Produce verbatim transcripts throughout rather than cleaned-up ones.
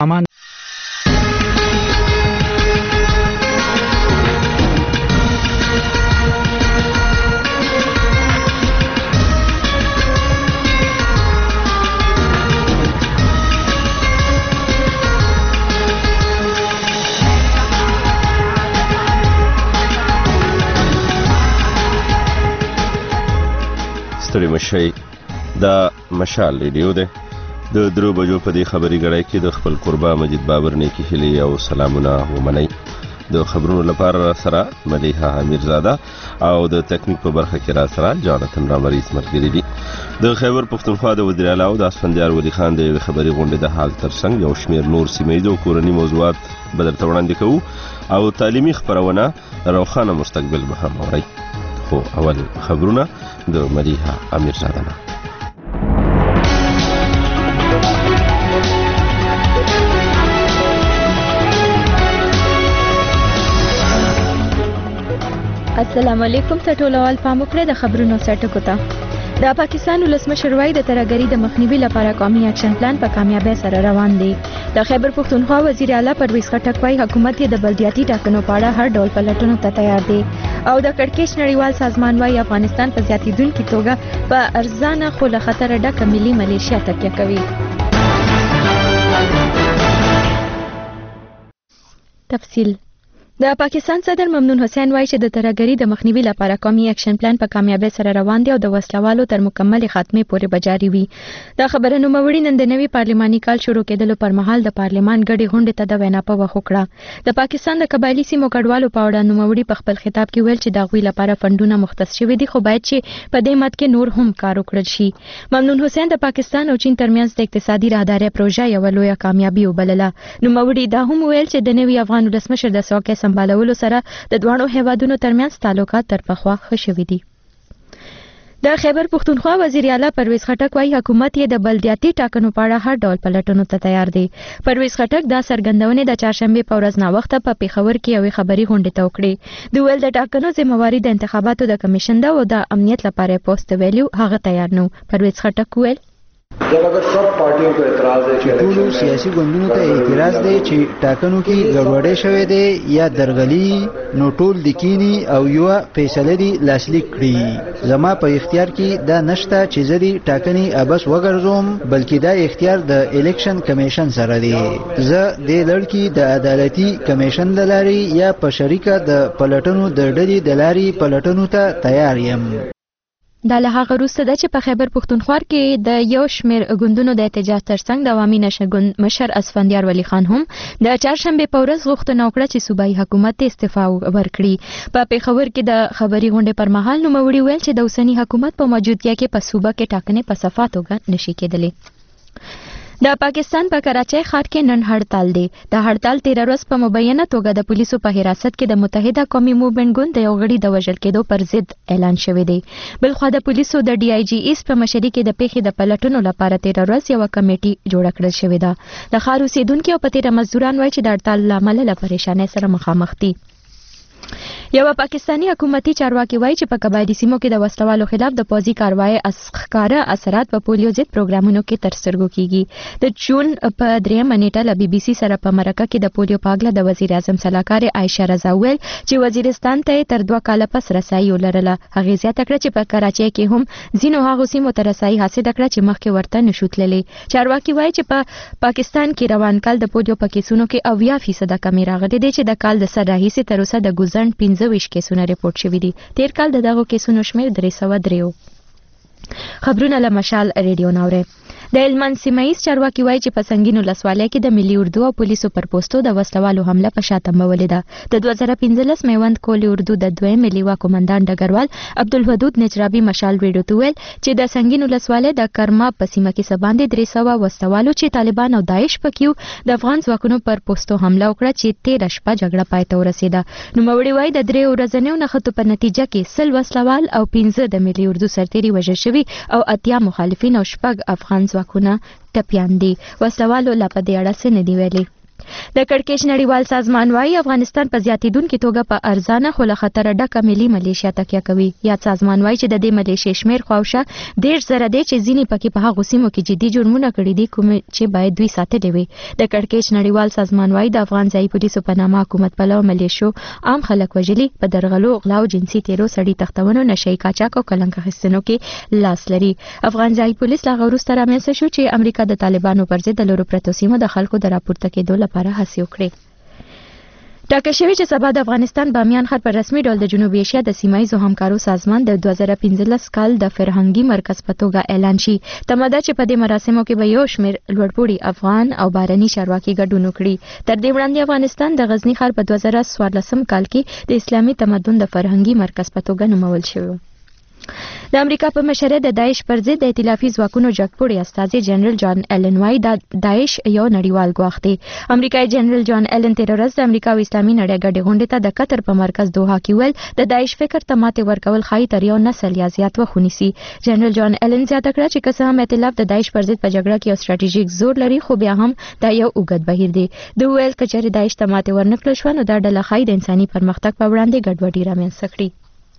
امان ستړي مشئ دا مشال ریډیو ده د درو بجو په دې خبري غړای کې د خپل قربا مجید بابر نیکی هلي او سلامونه ومني د خبرونو لپاره سره ملیحه امیرزاده او د تکنیک په برخه کې را سره جانتن رامریس مرګری دي د خیبر پختونخوا د وزیر اعلی او د اسفندیار ولی خان د خبري غونډې د حال ترڅنګ یو شمیر نور سیمه کورنی موضوعات بدل توړاندې کوو او تعلیمي خبرونه روخانه مستقبل به هم اوري خو اول خبرونه د ملیحه امیرزاده نه السلام علیکم ټولوال پام وکړئ د خبرونو سرټکو ته د پاکستان ولسمشر وایي د ترهګرۍ د مخنیوي لپاره قومي اکشن پلان په کامیابی سره روان دی د خیبر پختونخوا وزیر اعلی پرویز خټک وایي حکومت یې د بلدیاتي ټاکنو په اړه هر ډول پلټنو ته تیار دی او د کړکېچ نړیوال سازمان وایي افغانستان په زیاتېدونکي توګه په ارزانه خو له خطره ډکه ملي ملیشیا تکیه کوي. تفصیل د پاکستان صدر ممنون حسین وایي چې د ترهګرۍ د مخنیوي لپاره قومي اکشن پلان په کامیابی سره روان دی او د وسلوالو تر مکمل خاتمه پورې بجاري وي. دا خبره نوموړي نن د نوي پارلماني کال شروع کېدلو پر مهال د پارلمان غړي غونډې ته د وینا په وخت وکړه. د پاکستان د قبایلی سیمو کډوالو په اړه نوموړي په خپل خطاب کې ویل چې د غوي لپاره فندونه مختص شوي دي خو باید چې په دې مت کې نور هم کار وکړل شي. ممنون حسین د پاکستان او چین ترمنځ د اقتصادي راهدارۍ پروژه یو لویه کامیابي وبلله. نوموړي دا هم ویل چې د نوي افغان ولسمشر د څوکۍ سمبالولو سره د دوانو هیوادونو ترمنځ تعلقات تر پخوا ښه شوي دي. د خیبر پختونخوا وزیر اعلی پرویز خټک وایي حکومت یې د بلدیاتي ټاکنو په اړه هر ډول پلټنو ته تیار دی. پرویز خټک دا څرګندونې د چهارشنبې په ورځ ناوخته په پیښور کې یوې خبري غونډې ته وکړې. د ویل د ټاکنو ذمہواري د انتخاباتو د کمیشن ده او د امنیت لپاره پوسټ ویلیو هغه تیار نو. پرویز خټک ویل जब अगर सब पार्टियों को एतराज है कि ټولو سیاسي ګوندونو ته اعتراض دی چې ټاکنو کې ګډوډي شوې ده یا درغلي نو ټول د کینی او یو فیصله دی لاسلیک کړي. زما په اختیار کې دا نشته چې زه د ټاکنې ابس وګرځوم بلکې دا اختیار د الیکشن کمیشن سره دی. زه د لړکی د عدالتي کمیشن لاري یا په شریکه د پلټنو د ډلې د لاري پلټنو ته تیار یم. دا له هغه وروسته ده چې په خیبر پختونخوا کې د یو شمېر ګوندونو د احتجاج ترڅنګ د عوامي نشر ګوند مشر اسفندیار ولی خان هم د چهارشنبې په ورځ غوښتنه وکړه چې صوبایي حکومت ته استعفا ورکړي. په پیښور کې د خبري غونډې پر مهال نوموړي ویل چې د اوسني حکومت په موجودګۍ کې په صوبه کې ټاکنې په صفا توګه نشي کېدلې. د پاکستان په کراچۍ ښار کې نن هړتال دی. د هړتال تیر ورځ په مبینه توګه د پولیسو په حراست کې د متحده قومي موومېنټ ګوند د یو غړي د وژل کېدو پر ضد اعلان شوی دی. بلخوا د پولیسو د ډي آی جی ایس په مشرۍ کې د پیښې د پلټنو لپاره تیر ورځ یو کمیټي جوړه کړل شوې ده. د ښار اوسیدونکو او په تیر مزدوران وایي چې د هړتال له امله له پریشانۍ سره مخامخ دي. یو پاکستانی حکومتي چارواکي وایي چې په قبایلی سیمو کې د وسلوالو خلاف د پوځي کاروای ښکاره اثرات په پولیو ضد پروګرامونو کې تر سترګو کیږي. د جون په دریمه نیټه له بي بي سي سره په مرکه کې د پولیو په اړه د وزیر اعظم سلاکار عایشه رضا ویل چې وزیرستان ته تر دوه کاله پس رسایي ولرله. هغې زیاته کړه چې په کراچۍ کې هم ځینو هغو سیمو ته رسایي حاصل کړه چې مخکې ورته نشو تللی. چارواکي وایي چې په پاکستان کې روان کال د پولیو په کیسونو کې اویا فیصده کمی راغلې ده چې د کال د سر راهیسې تر اوسه د ګوزن پنځه ویشت کیسونه ریپورټ شوي دي. تیر کال د دغو کیسونو شمېر درې سوه درې. خبرونه له مشال ریډیو ناوري. د هلمند سیمه ییز چارواکي وایي چې په سنګین ولسوالۍ کې د ملي اردو او پولیسو پر پوستو د وسلوالو حمله په شا تمبولې ده. د دوه زره پنځلس میوند کولي اردو د دویم لیوا قومندان ډګروال عبدالودود نجرابي مشال ریډیو ته ویل چې د سنګین ولسوالۍ د کرما په سیمه کې څه باندې درې سوه وسلوالو چې طالبان او داعش پکې د افغان ځواکونو پر پوستو حمله وکړه چې تېره شپه جګړه پای ته ورسېده. نوموړي وایي د درې ورځنیو نښتو په نتیجه کې سل وسلوال او پنځه د ملي اردو سرتېري وژل شوي او اتیا مخالفین او شپږ افغان ځواکونه ټپیان دي. وسلوالو لا په دې اړه څه نه دي ویلي. د کړکېچ نړیوال سازمان وايي افغانستان په زیاتیدونکو توګه په ارزانه خو له خطر ډکه ملي ملیشیا تکیه کوي. یا سازمان وايي چې د دې ملیشیا شمیر خواوشه ډیر زره دی چې ځینې پکې په هغو سیمو کې جدي جرمونه کړي دي کوم چې باید دوی ساتلې وي. د کړکېچ نړیوال سازمان وايي د افغان ځایي پولیسو په نامه حکومت پلو ملیشو عام خلک وژلي، په درغلو، غلا او جنسي تیرو، سړي تختونو، نشئی قاچاق او کلنک اخیستنو کې لاس لري. افغان ځایي پولیس لا وروسته رامنځته شو چې امریکا د طالبانو پر ضد د لورو پرتو سیمو د خلکو د راپورته کېدو لپاره هڅې وکړي. ټاکل شوی چې سبا د افغانستان بامیان ښار په رسمي ډول د جنوبي اسیا د سیمایي همکارو سازمان د دوه زره پنځلس کال د فرهنګي مرکز په توګه اعلان شي. تمه ده چې په دې مراسمو کې به یو شمېر لوړپوړي افغان او بهرني چارواکي ګډون وکړي. تر دې وړاندې افغانستان د غزني ښار په دوه زره څوارلسم کال کې د اسلامي تمدن د فرهنګي مرکز په توګه نومول شوی. د امریکا په مشرۍ د داعش پر ضد د ائتلافي ځواکونو جګپوړي استازي جنرال جان ایلن وايي د داعش یو نړیوال ګواښ دی. امریکایي جنرال جان ایلن تیر ورځ د امریکا او اسلامي نړۍ ګډې غونډې ته د قطر په مرکز دوحه کې ویل د داعش فکر ته ماتې ورکول ښایي تر یو نسل یا زیات وخت ونیسي. جنرال جان ایلن زیاته کړه چې که څه هم ائتلاف د داعش پر ضد په جګړه کې یو ستراتیژیک زور لري خو بیا هم دا یو اوږد بهیر دی. د ویل که چېرې داعش ته ماتې ورنکړل شوه نو دا ډله ښایي د انساني پرمختګ په وړاندې ګډوډي رامنځته کړي.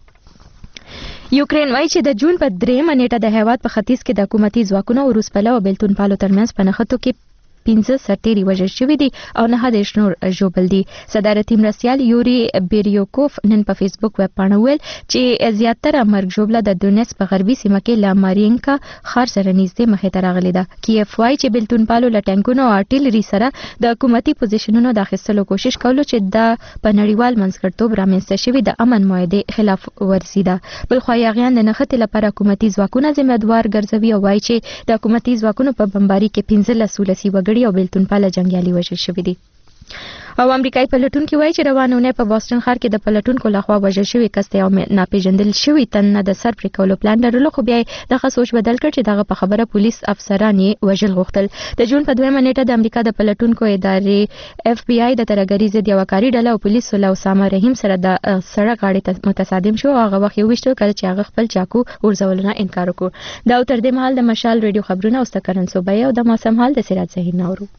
یوکرین وایي چې د جون په درېیمه نیټه د هیواد په ختیځ کې د حکومتي ځواکونو او روسپله او بیلتون پالو ترمنځ په نښتو کې پنځه سرتیري وژل شوي دي او نهه دېرش نور ژوبل دي. صدارتي مرستیال یوري بیریوکوف نن په فیسبوک ویب پاڼه ویل چې زیاتره مرګ ژوبله د دونیتس په غربي سیمه کې له مارینکا ښار سره نږدې مخې ته راغلې ده. کیف وایي چې بیلتون پالو له ټانکونو او ارټیلري سره د حکومتي پوزیشنونو د اخیستلو کوشش کولو چې دا په نړیوال منځګړیتوب رامنځته شوي د امن معاهدې خلاف ورزي ده. بلخوا یاغیان د نښتې لپاره حکومتي ځواکونه ذمهدار ګرځوي او وایي چې د حکومتي ځواکونو په بمباري کې پنځلس ولسي وګړي او بیلتون پاله جنګیالي وژل شوي دي. او امریکایي پلټونکي وایي چې روانه اونۍ په بوسټن ښار کې د پلټونکو لخوا وژل شوي کس ته یو ناپېژندل شوي تن نه د سر پرې کولو پلان لرلو خو بیا یې دغه سوچ بدل کړ چې دغه په خبره پولیس افسران یې وژل غوښتل. د جون په دویمه نیټه د امریکا د پلټونکو ادارې اف بی آی د ترهګرۍ ضد یوه کاري ډله او پولیسو له اسامه رحیم سره د سړک غاړې ته متصادم شو او هغه وخت یې وویشتل کله چې هغه خپل چاقو غورځولو نه انکار وکړ. دا او تر دې مهال د مشال ریډیو خبرونه اوس د کرن صوبایي او د موسم حال د سراج ظهیر نه اورو.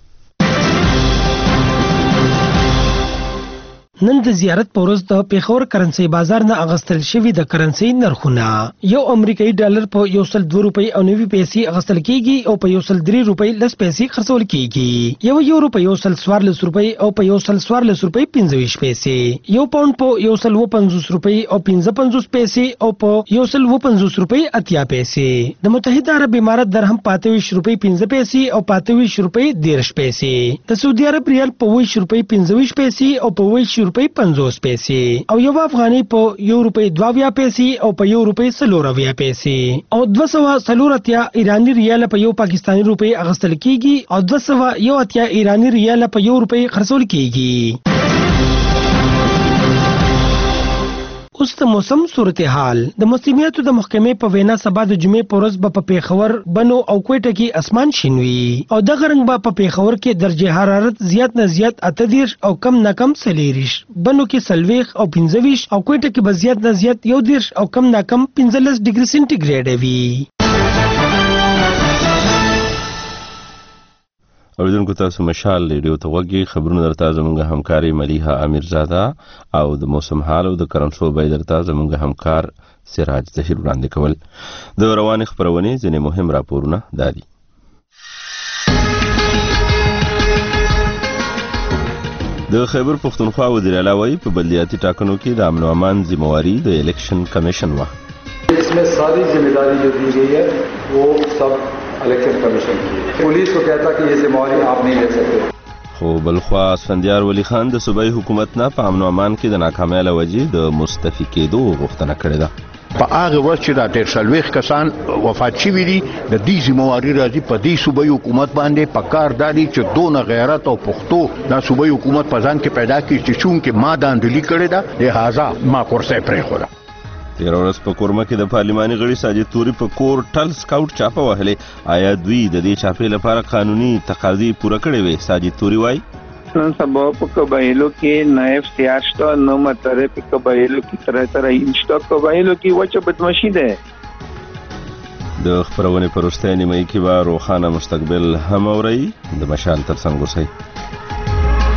نن د زیارت په ورځ د پیښور کرنسي بازار نه اغستل شوی د کرنسي نرخونه یو امریکایي ډالر په یو سل دوه روپۍ او نوي پیسې اغستل کیږي او په یو سل درې روپۍ لس پیسې خرڅول کیږي. یو یورو په یو سل څوارلس روپۍ او په یو سل څوارلس روپۍ پنځه ویشت پیسې، یو پاونډ په یو سل اووه پنځوس روپۍ او پنځه پنځوس پیسې او په یو سل اووه پنځوس روپۍ اتیا پیسې. د متحده عرب امارات درهم پاته ویشت روپۍ پنځه پیسې او پاته ویشت روپۍ دېرش پیسې. د سعودي عرب ریال په ویشت روپۍ پنځه ویشت پیسې او په ویشت روپۍ پنځوس پیسې او یو افغاني په یو روپۍ دوه اویا پیسې او په یو روپۍ څلور اویا پیسې او دوه سوه څلور اتیا ایراني ریال په یو پاکستاني روپۍ اغستل کیږي او دوه سوه یو اتیا ایراني ریال په یو روپۍ خرڅول کیږي. اوس د موسم صورتحال. د موسمیاتو د محکمې په وینا سبا د جمعې په ورځ به په پیښور، بنو او کوټه کې اسمان شین وي او دغه رنګ به په پیښور کې درجه حرارت زیات نه زیات اته دېرش او کم نه کم څلېرویشت، بنو کې څلوېښت او پنځه ویشت او کوټه کې به زیات نه زیات یو دېرش او کم نه کم پنځلس ډګري سینټیګریډ وي. اوریدونکو تاسو مشال ریډیو ته وګورئ. خبرونه درته زموږ همکاري ملیحه امیرزاده او د موسم حال او د کرنسو بای درته زموږ همکار سراج ظهیر وړاندې کول. د روانې خبرونې ځینې مهم راپورونه دادي. د خیبر پښتونخوا وزیر اعلی وایي په بلدیاتي ټاکنو کې د امن و امان ذمہواری د الیکشن کمیشن وه. इसमें सारी जिम्मेदारी जो दी गई है वो सब इलेक्शन कमीशन की है. पुलिस को कहता कि ये जिम्मेवारी आप नहीं ले सकते. خو بلخوا اسفندیار ولی خان د صوبایي حکومت نه په امن و امان کې د ناکامۍ له وجې د مستعفي کېدو غوښتنه کړې ده. په هغه ورځ چې دا ډېر څلوېښت کسان وفات شوي دي د دې ذمهواري راځي په دې صوبایي حکومت باندې. په کار دا دی چې دونه غیرت او پښتو دا صوبایي حکومت په ځان کې پیدا کړي چې چونکې ما داندلي کړې ده لهذا ما کرسۍ پرېښوده. تېره ورځ په کورمه کې د پارلماني غړي ساجد توري په کور ټل سکاوټ چاپه وهلې. آیا دوی د دې چاپې لپاره قانوني تقاضي پوره کړې وې؟ ساجد توري وایي نن سبا په قبایلو کې نایب سیاست شته، نو مطلب په قبایلو کې طرح طرح انشته قبایلو کې وچه بدمعشي ده. د خبرونې په وروستۍ نیمایي کې به روښانه مستقبل هم اورئ. د مشال تر څنګ اوسئ.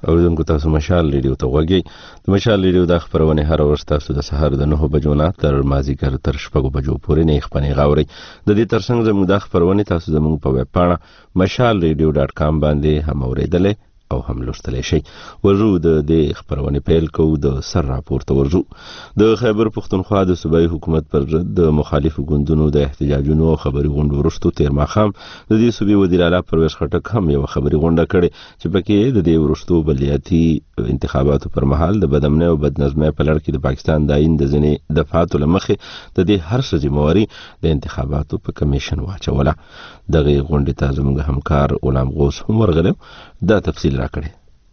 اوریدونکو تاسو مشال ریډیو ته وګورئ. د مشال ریډیو د خبرونه هر ورځ تاسو د سهار د نه بجو نه تر مازیګر تر شپږ بجو پورې نه خبرونه غاوري. د دې ترڅنګ زموږ د خبرونه تاسو زموږ په ویب پاڼه مشال ریډیو ډاټ کام باندې هم اوریدلای او هم لوستلی شي. ورو د دې خبرونه پیل کوو د سر راپورته ورزو. د خیبر پختونخوا د صوبایي حکومت پر ضد د مخالفو ګوندونو د احتجاجونو او خبري غونډو وروسته تیر ماښام د دې صوبې وزیر اعلی پرویز خټک هم یو خبري غونډه کړې چې پکې د دې وروسته بلدیاتي انتخاباتو پر مهال د بدامنۍ او بدنظمۍ په لړ کې د پاکستان د آئین د ځینې دفعاتو لمخې د دې هر څه ذمہواري د انتخاباتو په کمیشن واچوله. دغه غونډې ته زموږ همکار غلام غوث هم ورغلی دا تفصیل راکړي.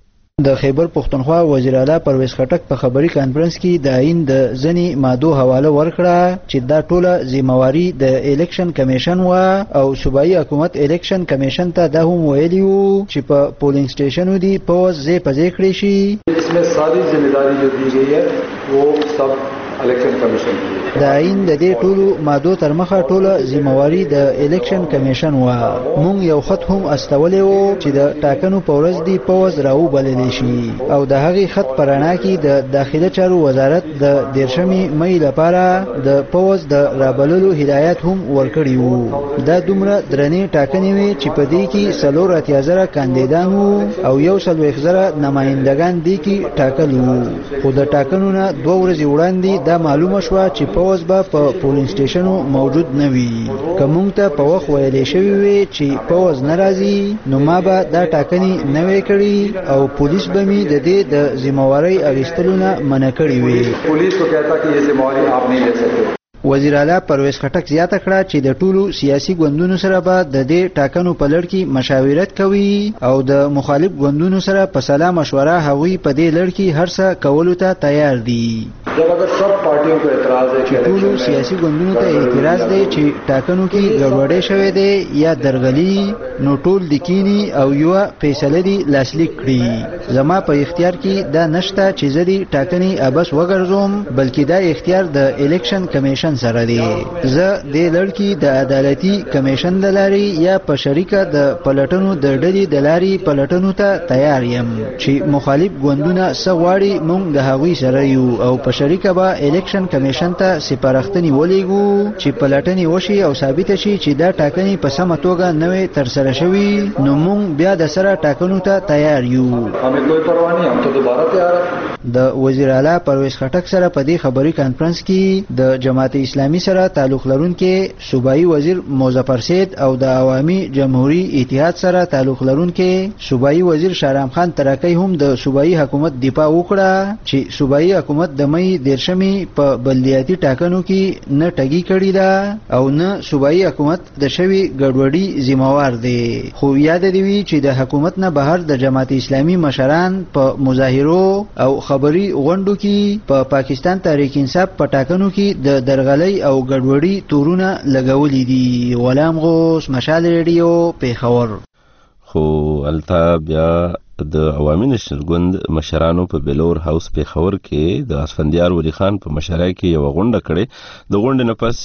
د خیبر پختونخوا وزیر اعلی پرویز خټک په خبري کانفرنس کې د آئین د ځنی ماده حواله ورکړه چې دا ټوله ذمہواري د الیکشن کمیشن و او صوبایي حکومت الیکشن کمیشن ته دا هم ویلی و چې په پولینګ سټیشنو دی پوز زی پځې کړی شي. इसमें सारी जिम्मेदारी जो दी गई है वो सब इलेक्शन कमीशन की है. د آئین د دې ټولو مادو تر مخه ټوله ذمہواري د الیکشن کمیشن و. مونږ یو خط هم استولې وو چې د ټاکنو په ورځ دی پوز راو بللی شي او د هغې خط پرانا کې د داخله چارو وزارت د دیرشمې مې لپاره د پوز د رابللو هدایت هم ورکړي وو. دا دومره درنې ټاکنې وي چې په دې کې څلور اتیا زره کاندیدان وو او یو څلوېښت زره نمایندګان دې کې ټاکل وو. خو د ټاکنو نه دوه ورځې وړاندې دا معلومه شوه چې پوز به په پولینګ سټیشنو موجود نه وي. که موږ ته په وخت ویلې شوي وي چې پوز نه راځي نو ما به دا ټاکنې نه وی کړي او پولیس به مې د دې د ذمہوارۍ اخیستلو نه منع کړي وي. पुलिस को कहता कि ये जिम्मेवारी आप नहीं ले सकते. وزیر اعلی پرویز خټک زیاته کړه چې د ټولو سیاسي ګوندونو سره به د دې ټاکنو په لړ کې مشاورت کوي او د مخالف ګوندونو سره په سلا مشوره هغوی په دې لړ کې هر څه کولو ته تیار دي. जब अगर सब पार्टियों को एतराज है कि ټولو سیاسي ګوندونو ته اعتراض دی چې ټاکنو کې ګډوډي شوې ده یا درغلي نو ټول د کینی او یو فیصله دی لاسلیک کړي. زما په اختیار کې دا نشته چې زدي ټاکنې ابس وګرځوم بلکې دا اختیار د الیکشن کمیشن سره دی. زه د لړکی د عدالتي کمیشن د لاري یا په شریکه د پلټنو د ډلې د لاري پلټنو ته تیار یم چې مخالف ګوندونه سغواړي مونږ د هغوی سره یو او په شریکه به الیکشن کمیشن ته سپارښتنې ولېږو چې پلټنې وشي او ثابت شي چې دا ټاکنې په سمه توګه نوې ترسره شوي نو مونږ بیا د سره ټاکنو ته تیار یو. हमें कोई परवाह नहीं, हम तो दोबारा तैयार हैं. د وزیر اعلی پرویز خټک سره په دې خبري کانفرنس کې د جماعت اسلامي سره تعلق لرونکي صوبایي وزیر مظفر سید او د عوامي جمهوریت اتحاد سره تعلق لرونکي صوبایي وزیر شارام خان تراکی هم د صوبایي حکومت دفاع وکړه چې صوبایي حکومت د مې دیرشمې په بلدیاتي ټاکنو کې نه ټګي کړی ده او نه صوبایي حکومت د شوی ګډوډي ذمہوار دی. خو یاد دی وی چې د حکومت نه بهر د جماعت اسلامي مشران په مظاهرو او خبري غونډو کې په پا پاکستان تحریک انصاف په ټاکنو کې د درغلۍ او ګډوډي تورونه لګولې دي. غلام غوث مشال ریډیو پیښور. خو التا بیا د عوامي نشنل ګوند مشرانو په بلور هاوس پیښور کې د اسفندیار ولی خان په مشرۍ کې یو غونډه کړې. د غونډې نه پس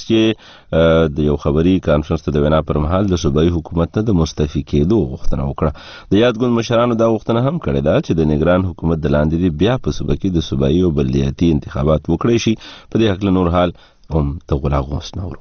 چې د یو خبري کانفرنس ته د وینا پر مهال د صوبایي حکومت نه د مستعفي کېدو غوښتنه وکړه. د یاد ګوند مشرانو دا غوښتنه هم کړې ده چې د نگران حکومت د لاندې دی بیا په صوبه کې د صوبایي او بلدیاتي انتخابات وکړي شي. په دې حق نور حال هم د غلا غوښ نورو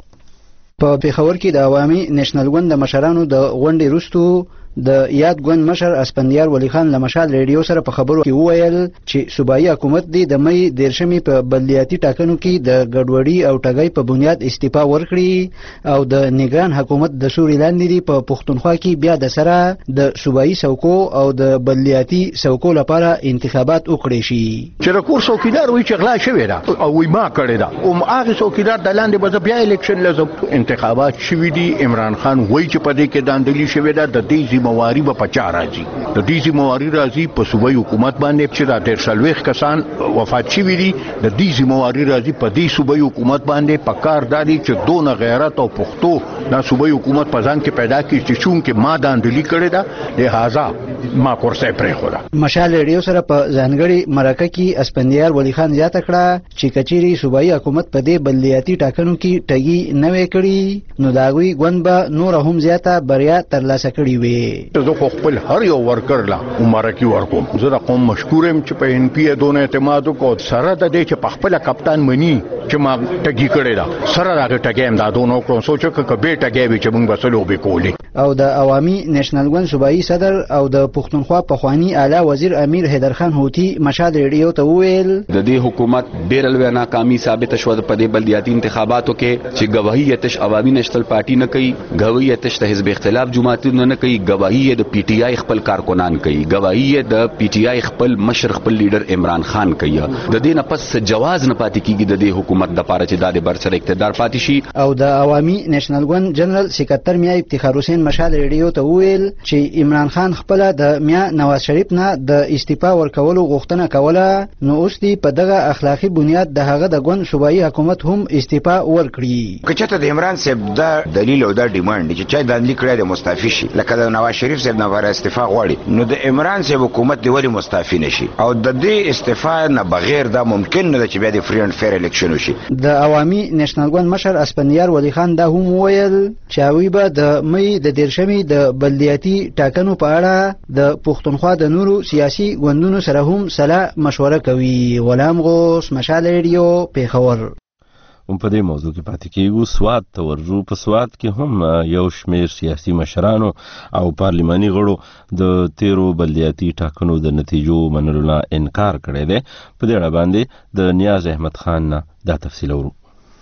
په پیښور کې د عوامي نېشنل ګوند د مشرانو د غونډې وروسته د یاد ګوند مشر اسفندیار ولی خان له مشال ریډیو سره په خبرو کې وویل چې صوبایي حکومت دی د مې دیرشمې په بلدیاتي ټاکنو کې د ګډوډي او ټګۍ په بنیاد استعفا ورکړي او د نگران حکومت د سوري لاندې دی په پښتونخوا کې بیا د سره د صوبایي څوکو او د بلدیاتي څوکو لپاره انتخابات وکړي شي. چې د کور څوکیدار وي چې غلا شوی دا او وي ما کړی دا او هغه څوکیدار د لاندې به بیا الیکشن لازم انتخابات شوي دي. عمران خان وایي چې په دې کې داندلی شوی دا د دې مواری به پچا راځي. د دې مواری راځي په صوبایي حکومت باندې چې دا ډېر شلويخ کسان وفات شوي دي. د دې مواری راځي په دې صوبایي حکومت باندې پکار دادي چې دونه غیرت او پښتو دا صوبایي حکومت په ځان کې پیدا کړي چې چون کې ما داندلی کړی دا لہذا ما کورسه پرې خورا. مشال ریډیو سره په ځانګړي مرکه کې اسپندیار ولی خان زیاته کړه چې کچيري صوبایي حکومت په دې بلدیاتي ټاکنو کې ټګي نه وې کړی نو داوی ګوند به نور هم زیاته بریا ترلاسه کړې وي. کړي. زه خو خپل هر یو ورکر لا مبارکي ورکوم. زه د قوم مشکور يم چې په ان پی دونه اعتماد وکړ سره د دې چې په خپل کپتان مني چې ما ټګي کړی دا سره راغی ټګي امدادونه وکړو سوچ ک به ټګي به چې موږ بسلو به کولی. او د عوامي نېشنل ګوند صوبایي صدر او د پښتونخوا پخوانی اعلی وزیر امیر حیدر خان هوتی مشال ریډیو ته وویل د دې حکومت ډېر لوی ناکامي ثابت شوه په دې بلدیاتي انتخاباتو کې چې گواهی یتش عوامي نېشنل پارټي نه کوي، گواهی یتش د حزب اختلاف جماعتونه نه کوي، گواهی د پی ټی آی خپل کارکنان کوي، گواهی د پی ټی آی خپل مشر خپل لیډر عمران خان کوي. د دې نه پس جواز نه پاتې کیږي د دې حکومت د پاره چې د برسر اقتدار پاتې شي. او د عوامي نېشنل ګوند جنرال سکرټر میا افتخار حسین مشال ریډیو ته وویل چې عمران خان خپل د میا نواز شریف نه د استعفا ورکولو غوښتنه کوله، نو اوس دی په دغه اخلاقی بنیاد د هغه د ګوند صوبایي حکومت هم استعفا ورکړي. کچته د عمران صاحب دا دلیل او دا ډیماند چې چا د لیکړه د مستعفی شي لکه د نواز شریف صاحب نه ور استعفا غواړي، نو د عمران صاحب حکومت دی ولی مستعفی نشي او د دې استعفا نه بغیر دا ممکن نه چې بیا د فری اند فیر الیکشن وشي. د عوامي نېشنل ګوند مشر اسپندیار ولی خان دا هم ویل چې هغوی به د مې د دیرشمې د بلدیاتي ټاکنو په اړه د پښتونخوا د نورو سیاسي ګوندونو سره هم سلا مشوره کوي. غلام غوث مشال ریډیو پیښور. هم په دې موضوع کې پاتې کېږو. سوات ته ورځو. په سوات کې هم یو شمېر سیاسي مشرانو او پارلماني غړو د تیرو بلدیاتي ټاکنو د نتیجو منلو نه انکار کړی دی. په دې اړه باندې د نیاز احمد خان نه دا تفصیل اورو.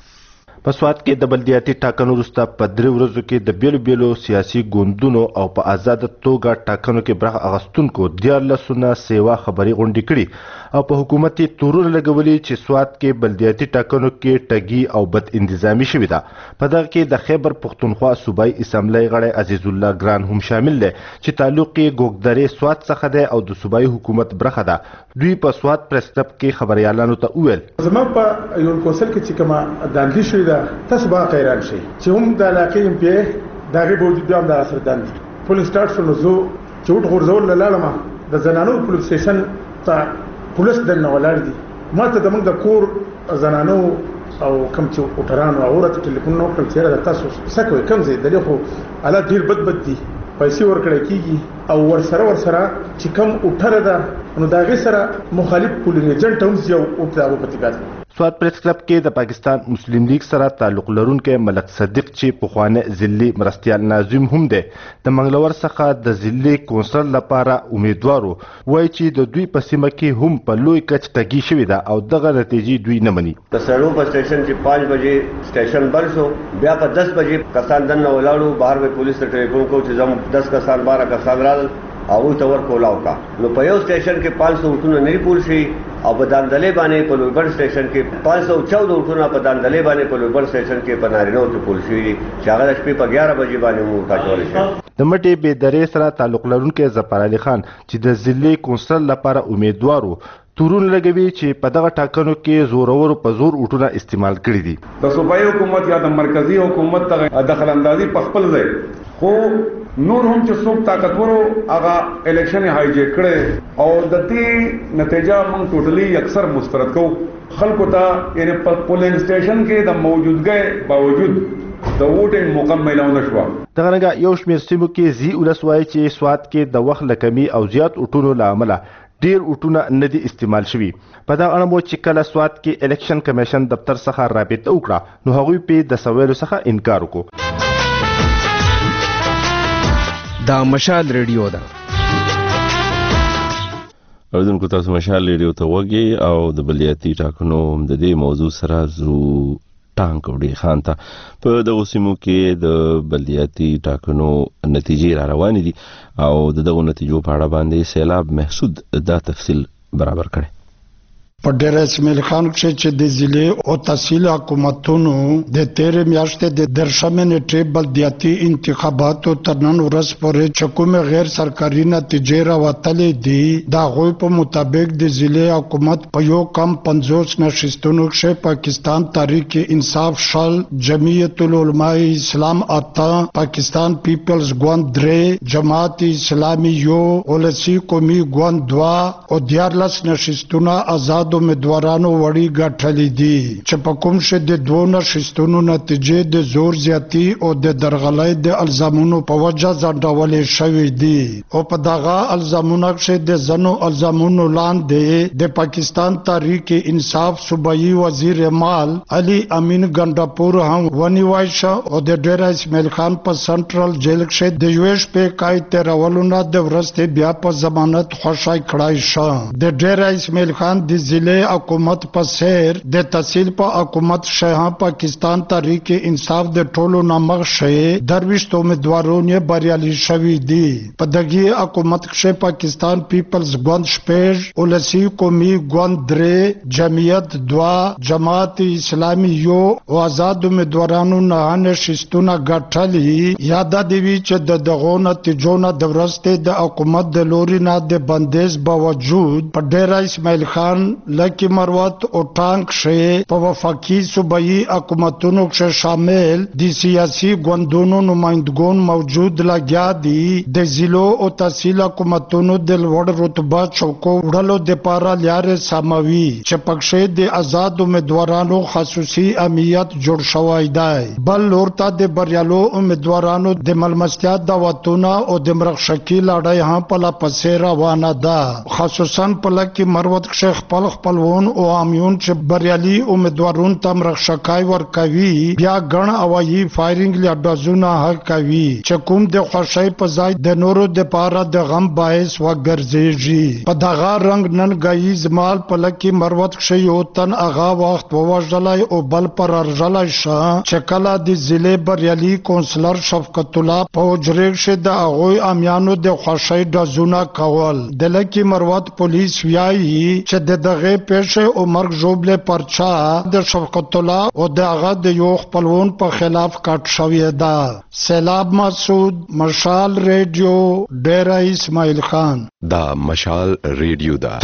په سوات کې د بلدیاتي ټاکنو وروسته په درې ورځو کې د بیلو بیلو سیاسي ګوندونو او په آزاده توګه ټاکنو کې برخه اخیستونکو دیارلسونه سیوا خبري غونډې کړي او په حکومتي تورونه لګولي چې سوات کې بلدیاتي ټاکنو کې ټګي او بد انتظامي شوې ده. په دغه کې د خیبر پښتونخوا صوبایي اسمبلی غړی عزیز الله ګران هم شامل دی چې تعلق یې ګوګدرې سوات څخه دی او د صوبایي حکومت برخه ده. دوی په سوات پریس کلب کې خبريالانو ته وویل زما په یو کوسل کې چې کومه داندلی شوې ده تاسو به قیران شئ چې هم د علاقې ام پی دغه بوجود بیا هم د اثر داندي پولیس سٹارټ شو نو زه چې وټ غورځول لاله د زنانو پولیس سټیشن ته پولیس دنه ولاړ دي ما ته د موږ د کور زنانو او کم چې اوټرانو او ورته ټلیفون نو کړم چې دا تاسو سکوي کم زی دغه خو حالات ډیر بد بد دي پیسې ورکړی کیږي او ورسره ورسره چې کم اوټره ده نو داغه سره مخالف پولینګ ایجنټ هم یو اوټه په پتیګات. سوات پریس کلب کې د پاکستان مسلم لیگ سره تعلق لرونکي ملک صدیق چې پخوانی ضلعي مرستیال ناظم هم دی د منګلور څخه د ضلعي کونسل لپاره امیدوارو وایي چې د دوی په سیمه کې هم په لوی کچ ټګي شوې ده او دغه نتیجې دوی نه مني. د سړو په سټیشن چې پانچ بجې سټیشن بند شو بیا په دس بجې کسان دننه ولاړو بهر به پولیس ته ټلیفون کو چې زم دس کسان بارہ کسان رال او ته ور کولاو کا نو په یو سټیشن کې پانچ سو وټونه نه پول شي او په داندلې باندې په لوبر سټیشن کې پانچ سو چودہ وټونه په داندلې باندې په لوبر سټیشن کې په نارینو ته پول شي چې هغه د شپې په یازده بجې باندې مو کاټول شي. د مټې بې درې سره تعلق لرونکي ظفر علي خان چې د ضلعي کونسل لپاره امیدوارو تورون لګوي چې په دغه ټاکنو کې زورور په زور وټونه استعمال کړي دي. د صوبایي حکومت یا د مرکزی حکومت ته دخل اندازي په خپل ځای خو نور هم چې څوک طاقتورو هغه الیکشن هایجیک کړي او د دې نتیجه موږ ټوټلی اکثر مسترد کوو. خلکو ته یعنی په پولینګ سټیشن کې د موجودګۍ باوجود د ووټینګ موقع میلاو نشوه. دغه رنګه یو شمېر سیمو کې زی ولس وایي چې سوات کې د وخت له کمي او زیات وټونو له امله ډیر وټونه نه دي استعمال شوي. په دغه اړه مو چې کله سوات کې الیکشن کمیشن دفتر څخه رابطه وکړه نو هغوی په د سوالو څخه انکار وکړو. دا مشال ریډیو ده. اوردونکو تاسو مشال ریډیو ته وګورئ او د بلدیاتي ټاکنو د دې موضوع سره زو ټانک وړي خان ته په دغه سیمو کې د بلدیاتي ټاکنو نتیجې را روانې دي او د دغه نتیجو په اړه باندې سیلاب محسود دا تفصیل برابر کړي. په ډېر اسماعیل خان چې د ضلع او تحصیل حکومتونو د تیرې میاشتې د درشمې نیټې بلدیاتي انتخاباتو تر نن ورځ پورې چې کومې غیر سرکاري نتیجې راوتلې دي د هغوی په مطابق د ضلع حکومت په یو کم پنځوس نشستونو کښې پاکستان تحریک انصاف شل، جمعیت العلماء اسلام اته، پاکستان پیپلز ګوند درې، جماعت اسلامي یو، ولسي قومي ګوند دوه او دیارلس نشستونه آزاد آزاد امیدوارانو وړي ګټلې دي چې په کوم شي د دوه نشستونو نتیجې د زور زیاتی او د درغلۍ د الزامونو په وجه ځنډولې شوې دي او په دغه الزامونو کې د زنو الزامونو لاندې د پاکستان تحریک انصاف صوبایي وزیر مال علي امین ګنداپور هم ونیوای شو او د ډیر اسماعیل خان په سنټرل جیل کې د یوش په کای تیرولونه د ورسته بیا په ضمانت خوشای کړای شو د ډیر اسماعیل خان د ضلع حکومت په سیر د تحصیل په حکومت شاه پاکستان تحریک انصاف د ټولو نامغ شې درويشت امیدوارونه بریالي شوي دي په دغه حکومت کې پاکستان پیپلز ګوند شپږ ولسی قومي ګوند درې جمعیت دوا جماعت اسلامي یو او آزاد امیدوارانو نه نشستونه ګټلي یاد دی چې د دغه نتیجو نه د ورسته د حکومت د لوري نه د بندیز باوجود په ډیر اسماعیل خان لکی مروت او ټانک شه په وفاقي صوبایي حکومتونو کې شامل دي سیاسي ګوندونو نمائندګون موجود لګیا دي د ضلعو او تحصیل حکومتونو د لوړ رتبه چوکو وړلو د پاره لارې سموي چې پکښې د آزاد امیدوارانو خصوصي امنیت جوړ شوی دی بل لورته د بریالو امیدوارانو د ملمستیا دعوتونه او د مرخصکي لړۍ هم په لا پسې روانه ده خصوصا په لکه مروت شیخ خپل خپلون او امیون چې بریالي امیدوارون ته مرخصکای ورکوي بیا ګڼ اوایي فایرینګ لیډازونه حق کوي چې کوم د خوشای په ځای د نورو د پاره د غم باعث وګرځيږي په دغه رنگ نن غي زمال په لکه مروت شي او تن اغا وخت ووجلای او بل پر ارجلای شه چې کله د ضلع بریالي کونسلر شفقت الله په جریښ د اغوی امیانو د خوشای دزونه کول د لکه مروت پولیس ویایي چې د دغه پیښه او مرګ جوړبل پرچا د شفقت الله او د اغا د یو خپلون په خلاف کټ شوی ده سیلاب مسعود مشال ریډیو ډیره اسماعیل خان دا مشال ریډیو دا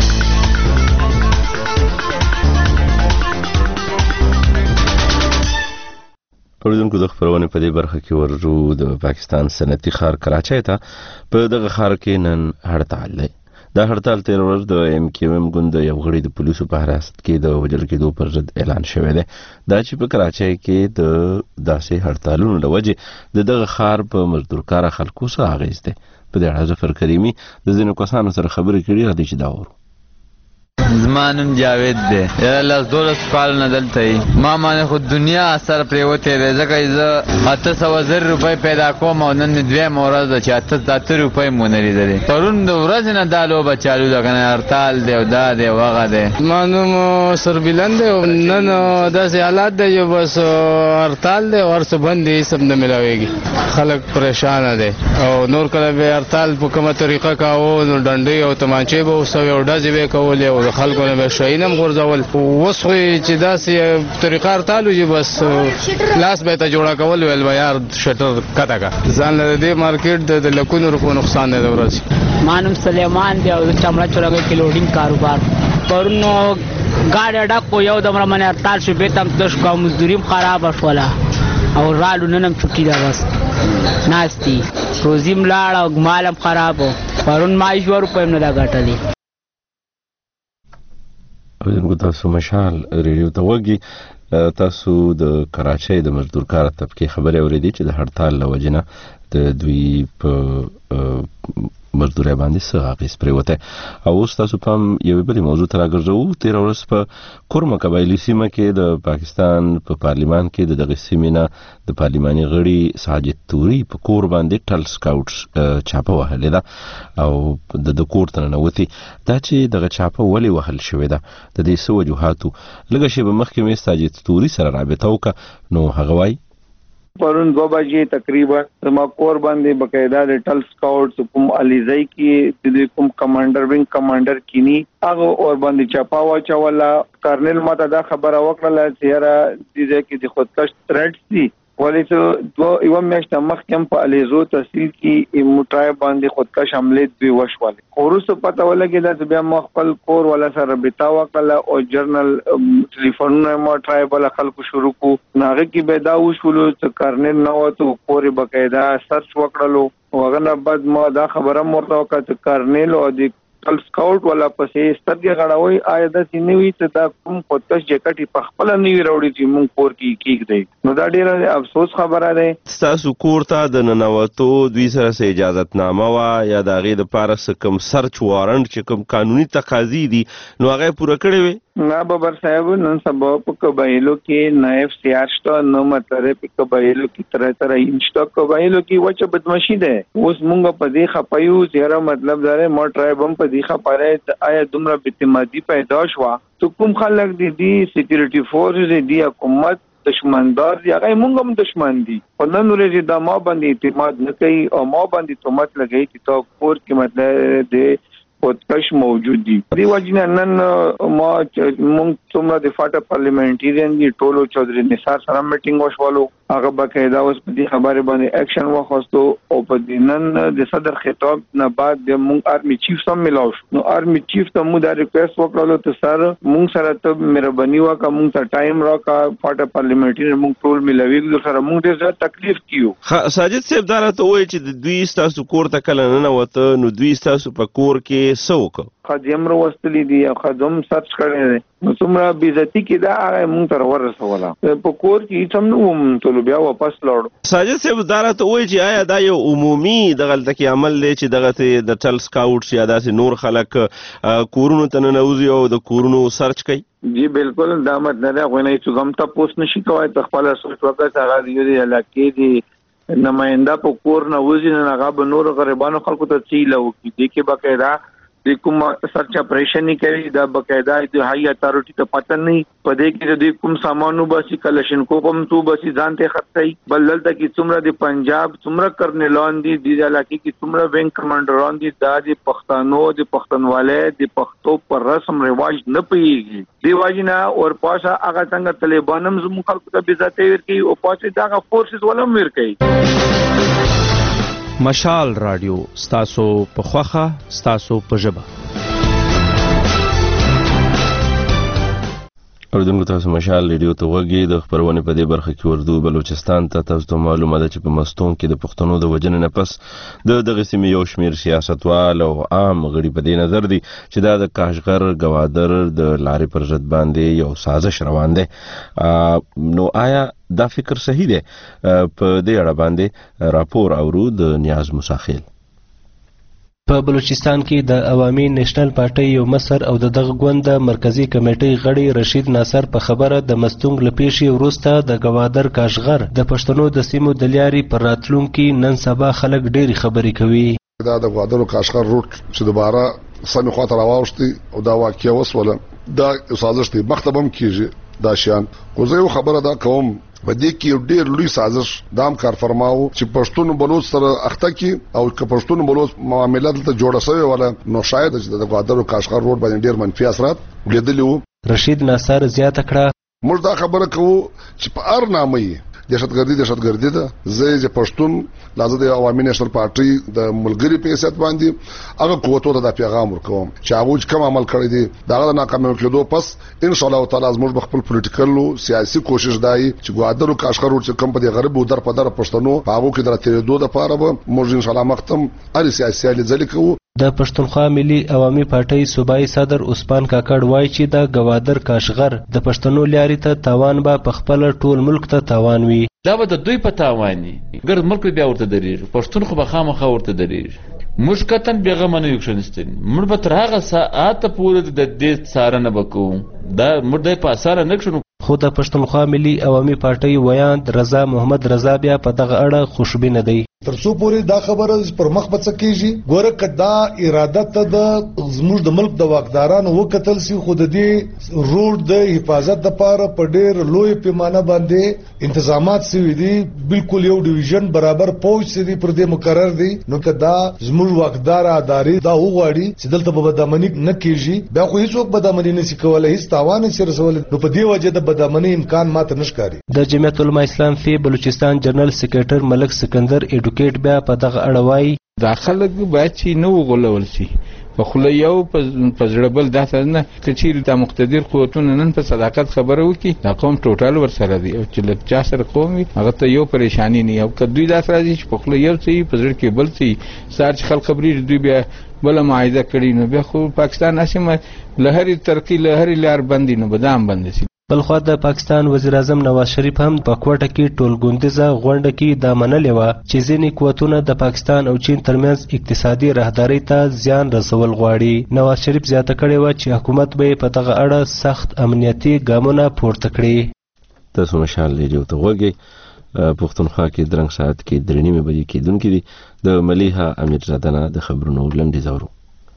اوریدونکو د خبرونه په دې برخه کې ورجو د پاکستان صنعتي ښار کراچۍ ته په دغه ښار کې نن هړتال دی دا هړتال تیر ورځ د ایم کیو ایم ګوند یو غړي د پولیسو په حراست کې د وژل کېدو پر ضد اعلان شوی دی دا چې په کراچۍ کې د داسې هړتالونو له وجې د دغه ښار په مزدورکاره خلکو څه اغېز دی په دې اړه ظفر کریمي د ځینو کسانو سره خبرې کړي راځي چې دا وورو زمانم جاوید دی یا لاس دولس کالونه دلته ای ما باندې خو دنیا اثر پریوتی دی ځکه زه اته سوه زر روپۍ پیدا کوم او نن دویمه ورځ ده چې اته اته روپۍ مو نه لیدلې پرون د ورځې نه دا لوبه چالو ده که نه هړتال دی او دا دی او هغه دی زما نوم سربیلن دی او نن داسې حالات دی چې بس هړتال دی او هر څه بند دی هېڅ هم نه میلاویږي خلک پریشانه دی او نور کله به هړتال په کومه طریقه کاوه نو ډنډۍ او تمانچې به وسوې او ډزې به یې کولې او خلکو نه به شاهین هم غورځول اوس خو چې داسې طریقه هړتال وي بس لاس به یې ته جوړه کول ویل به یار شټر کته کا ځان له دې مارکیټ د لکونو روپو نقصان دی د ورځې ما نوم سلیمان دی او د چمړه چورګۍ کې لوډینګ کاروبار پرون ګاډی ډک و یو دمره منې هړتال شو بېرته هم تش کړه مزدوري هم خرابه شوله او رالو نن هم چوټي ده بس ناست دي روزي هم لاړه او مال هم خراب و پرون ما یوه روپۍ هم نه ده ګټلې اوریدونکو تاسو مشال ریډیو ته وږي تاسو د کراچۍ د مزدورکار طبقې خبرې اورېدې چې د هړتال له وجې نه د دوی په مزدورۍ باندې څه اغېز پرېوتی او اوس تاسو پام یوې بلې موضوع ته راګرځوو تېره ورځ په کورمه قبایلي سیمه کې د پاکستان په پا پارلیمان کې د دغه سیمې نه د پارلیماني غړي ساجد توري په کور باندې ټل سکاوټس چاپه وهلې ده او د کور ته ننوتي دا چې دغه چاپه ولې وهل شوې ده د دې څه وجوهاتو لږه شېبه مخکې مې ساجد توري سره رابطه وکړه نو هغه وایي پرون دو بجې تقریبا زما کور باندې بقاعده د ټل سکاوټس کوم الیزای کې د کوم کمانډر وینګ کمانډر کینی هغه اور باندې چاپا واچولا کرنل ماته دا خبره وکړه چې یاره دې کې د خودکش تھریټس دي ولی څه دوه یو میاشت مخکې هم په الیزو تحصیل کې موټای باندې خودکش حمله دوی وشولې خو پته ولګېده چې بیا ما خپل کور ولا سره رابطه وکړه او جرنل ټلیفونونه ما ټرایبل خلکو شروع کو ناغه کې به دا وشولو چې کرنل نه وته کور بقاعده سرچ وکړلو او هغه نه بعد ما دا خبره مرته وکړه چې کرنل او د ټل سکاوټ ولا پسې سترګې غړاوي آیا د سینوي ته دا کوم پودکش جکټي په خپل نیوی راوړي چې مونږ کور کې کېږدي نو دا ډیره افسوس خبره ده. تاسو کور ته د ننوتو دوی سره سه اجازت نامه وا یا د هغې دپاره کوم سرچ وارنټ چې کوم قانوني تقاضي دي نو هغه پوره کړی وي؟ نه ببر صاحب نن سبا په قبایلو کې نایب سیار شته نو مطلب په قبایلو کې تر تر انشته قبایلو کې وچه بدمعشي ده. اوس مونږ په دې خپایو زیره مطلب دا مو ټرایب هم په دې خپاره آیا دومره اعتمادي پیدا شو ته کوم خلک دي دي سکیورټي فورس دي حکومت دشمندار دي هغه مونږ هم دشمن دي په نن ورځ د ما باندې اعتماد نه کوي او ما باندې تهمت لګوي چې تا کور کې مطلب د پودکش موجود دي. دی وجنه نن ما مونږ څومره د فاټه پارلیمنټریان دي ټولو چودري نثار سره میټینګ وشولو هغه بقاعده اوس په دې خبره باندې اکشن واخستو او په دې نن د صدر خطاب نه بعد د مونږ آرمي چیف سم ملاو شو نو آرمي چیف ته مو دا ریکوست وکړلو ته سر مونږ سره ته مهرباني وکړه مونږ ته ټایم راکا فاټه پارلیمنټریان مونږ ټول ملاوي سره مونږ ډېر تکلیف کیو. ساجد صاحب دا راته وایي چې د دوی ستاسو کور ته کله نه وته نو دوی ستاسو په کور کې سوک خدیم رو وستلی دي او خدم سرچ کړی دی نو څومره بیزتی کې دا هغه مونږ تر ورسوله په کور کې څم نو ټول بیا واپس لاړو. ساجد صاحب دا راته وایي چې آیا دا یو عمومي دغلته کې عمل دی چې دغه د ټل سکاوټس یا داسې نور خلک کورونو ته ننوځي او د کورونو سرچ کوي؟ جی بالکل دا مطلب دی غوښنه چې کوم ته پوس نشي کوي ته خپل سوچ وکړه هغه دی علاقې دی نماینده په کور نه وځي نه هغه به نور غریبانو خلکو ته چیله وکړي دي کې باقاعده د کوم سرچ اپریشن نه کوي دا باقاعده د هاي اتھارټي ته پته نه پدې کې د کوم سامانو باسي کلشن کو کوم تو باسي ځانته خرڅي بل دلته کې څومره د پنجاب څومره کرنلان دي د علاقې کې څومره وینګ کمانډران دي دا د پښتنو د پښتونواله د پښتو پر رسم رواج نه پیږي دی واجینا اور پاسه هغه څنګه طالبانم زمو خلکو ته بيزته ورکی او پاسه دا فورسز ولوم ورکی. مشال رادیو ستاسو په خوخه ستاسو په ژبه. اردوونکو تاسو مشال ریډیو ته وګورئ د خبرونه په دې برخه کې اردو بلوچستان ته تاسو ته معلومه ده چې په مستون کې د پښتنو د وجنې نه پس د دغه سیمې یو شمیر سیاستوال او عام غړي په دې نظر دي چې دا د کاشغر گوادر د لارې پر ضد باندې یو سازش روان دی. نو آیا دا فکر صحیح دی؟ په دې اړه باندې راپور اورو د نیاز مساخیل. په بلوچستان کې د عوامي نېشنل پارټۍ یو مشر او د دغه ګوند مرکزی کمیټې غړي رشید ناصر په خبره د مستونګ لپیشي وروسته د گوادر کاشغر د پښتنو د سیمو د لیاري پر راتلونکي نن سبا خلک ډېری خبرې کوي. دا د گوادر کاشغر روټ چې دوباره سمې خواته راواوښتي او دا واقعه وسوله دا سازش دی مختبم کیږي دا شان خو زه یو خبره دا کوم په دې کې ډېر لوی سازش دام کار فرماو چې پښتون بلوچ سره اخته کی او که پښتون بلوچ معاملات ته جوړه شوی ولا نو شاید چې د گوادر کاشغر روډ باندې ډېر منفي اثرات لیدلی وو. رشید ناصر زیاته کړه موږ دا خبره کوو چې په هر نامه دهشتګردي دهشتګردي ده زه چې پښتون لازم د عوامي نېشنل پارټي د ملګری په حیثیت باندې هغه قوتو ته د پیغام ورکوم چې هغه کوم عمل کړی دی دا د ناکامۍ کېدو پس ان شاء الله تعالی زموږ خپل پولیټیکل سیاسي کوشش دی چې گوادر او کاشغر چې کوم په دې غرب او در په در پښتنو هغه کې درته دوه د پاره به موږ ان شاء الله مختم ار سیاسي لیدل کوو. د پښتونخوا ملي عوامي پارټۍ صوبایي صدر عثمان کاکړ وایي چې د گوادر کاشغر د پښتنو لیاري ته تاوان به په خپل ټول ملک ته تاوان وي. دا به د دوی په تاوان وي ګرد ملک بیا ورته درېږي پښتون خو به خامخا ورته درېږي موږ کتن بېغمه نه یو کښېنستلي موږ به تر هغه ساعته پورې د دې څارنه به کوو دا موږ دی په اساره نه کښېنو. خو د پښتونخوا ملي عوامي پارټۍ ویاند رضا محمد رضا بیا په دغه اړه خوشبینه دی. ترڅو پورې دا خبره پر مخ بڅ کیږي ګوره کدا اراده ته د زموږ د ملک د واکدارانو وکتل سي خود دې روډ د حفاظت لپاره په ډېر لوی پیمانه باندې تنظیمات سوي دي بالکل یو ډیویژن برابر پوج سي دي پر دې مقرر دي نو کدا زموږ واکدار ادارې دا وغواړي چې دلته به بدامني نه کیږي بیا خو هیڅوک بدامني نه سي کولای هیڅ تاوان نشي رسول نو په دې وجه د بدامني امکان ماته نشکاري. د جمعیت العلماء اسلام فی بلوچستان جنرال سیکریټر ملک سکندر ایډوکیټ بیا په دغه اړه وایي دا خلک باید چې نو غولول شي په خوله یو په زړه بل داسې نه که چیرې دا مقتدر قوتونه نن په صداقت خبره وکړي دا قوم ټوټال ورسره دی او چې له چا سره قوم وي هغه ته یو پریشانی نه او که دوی داسې راځي چې په خوله یو څه وي په زړه کې بل څه وي سهار چې خلک خبرېږي دوی بیا بله معاهده کړي نو بیا خو پاکستان هسې له هرې ترقي له هرې لار بندي نو به دا هم بند شي. بلخوا د پاکستان وزیر اعظم نواز شریف هم په کوټه کې ټولګوندیزه غونډه کې دا منلې وه چې ځینې قوتونه د پاکستان او چین ترمنځ اقتصادي راهدارۍ ته زیان رسول غواړي. نواز شریف زیاته کړې وه چې حکومت به یې په دغه اړه سخت امنیتي ګامونه پورته کړي. تاسو مشال ریډیو ته غوږئ. پښتونخوا کې درنګ ساعت کې درې نیمې بجې کېدونکې دي. د ملیحه امیرزاده نه د خبرونو لنډیز اورو.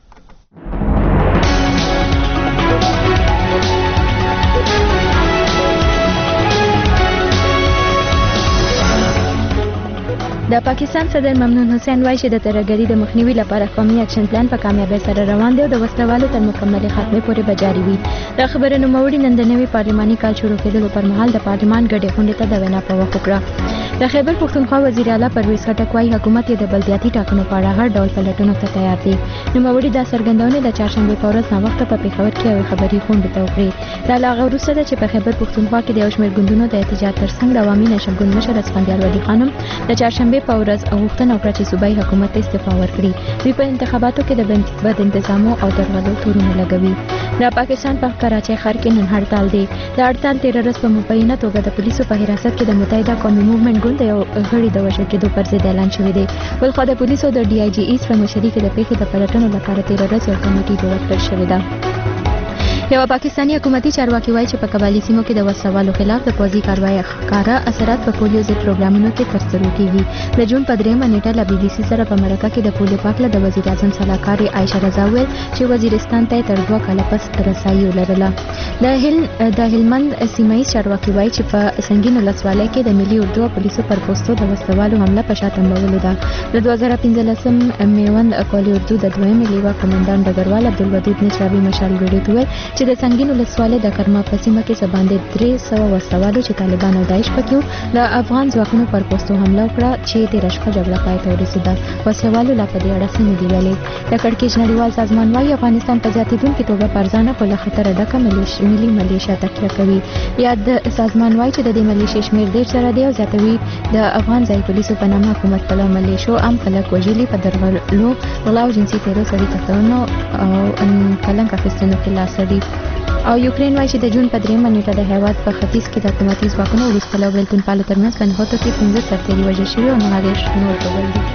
د پاکستان صدر ممنون حسین وایي چې د ترهګرۍ د مخنیوي لپاره قومي اکشن پلان په کامیابۍ سره روان دی او د وسلوالو تر مکملې خاتمې پورې به جاري وي. دا خبره نوموړي نن د نوي پارلماني کال شروع کېدلو پر مهال د پارلمان ګډې غونډې ته د وینا په وخت وکړه. د خیبر پښتونخوا وزیر اعلی پرویز خټک وایي حکومت یې د بلدیاتي ټاکنو په اړه هر ډول پلټنو ته تیار دی. نوموړي دا څرګندونه د چهارشنبې په ورځ ناوخته په پېښور کې یوې خبري غونډې ته وکړې. دا له هغه وروسته ده چې په خیبر پښتونخوا کې د یو شمېر ګوندونو د احتجاج ترڅنګ د عوامي نشن ګوند مشر اسفندیار ولی خانم د چهارشنبې په ورځ غوښتنه وکړه چې صوبایي حکومت ته استعفا ورکړي. دوی په انتخاباتو کې د بد انتظامو او درغلو تورونه لګوي. د پاکستان په کراچۍ ښار کې نن هړتال دی. د هړتال تېره ورځ په مبینه توګه د پولیسو په حراست کې د متحده قومي موومنټ ګوند یو غړي د وژل کېدو پر ضد اعلان شوی دی. بلخوا د پولیسو د ډي آی جي ایست په مشرۍ کې د پیښې د پلټنو لپاره تېره ورځ یو کمیټې جوړه کړل شوې ده. یو پاکستاني حکومتي چارواکي وایي چې په قبایلي سیمو کې د وسلوالو خلاف د پوځي کاروایي ښکاره اثرات په پولیو ضد پروګرامونو کې ترسره کیږي. د جون په دریمه نیټه له بي بي سي سره په مرکه کې د پولیو پاکله د وزیر اعظم سلاکار عایشه رضا ویل چې وزیرستان ته تر دوه کاله پس رسایي ولرله. د هل د هلمند سیمایي چارواکي وایي چې په سنگین ولسوالۍ کې د ملي اردو او پولیسو پر پوسټو د وسلوالو حمله په شا تمبولې ده. د دوه زره پنځلسم میوند قولي اردو د دویمې لیوا قومندان ډګروال عبدالودود نچراوي مشال ګړي ته ویل چې د سنگین ولسوالۍ د کرما په سیمه کې څه باندې درې سوه وسلوالو چې طالبان او داعش پکې د افغان ځواکونو پر پوسټو حمله وکړه چې تېره شپه جګړه پای ته ورسېده. وسلوالو لا په دې اړه څه نه دي ویلي. د کړکېچ نړیوال سازمان وایي افغانستان په زیاتېدونکې توګه پر ځانه خو له خطره ډکه ملي ملیشه تکیه کوي. یا د سازمان وایي چې د دې ملیشې شمېر ډېر زیات دی او زیاتوي د افغان ځایي پولیسو په نامه حکومت پلو ملیشو عام خلک وژلي، په درغلو، غلا او جنسي تېرو، سړي تښتونو او کلنک اخیستنو کې لاس لري. او یوکرین وایي چې د جون په دریمه نیټه د هیواد په ختیځ کې د حکومتي ځواکونو وروسته له بېلتونپالو ترمنځ په نښتو کې پنځه سرتېري وژل شوي او نهه دېرش نور ډوبل دي.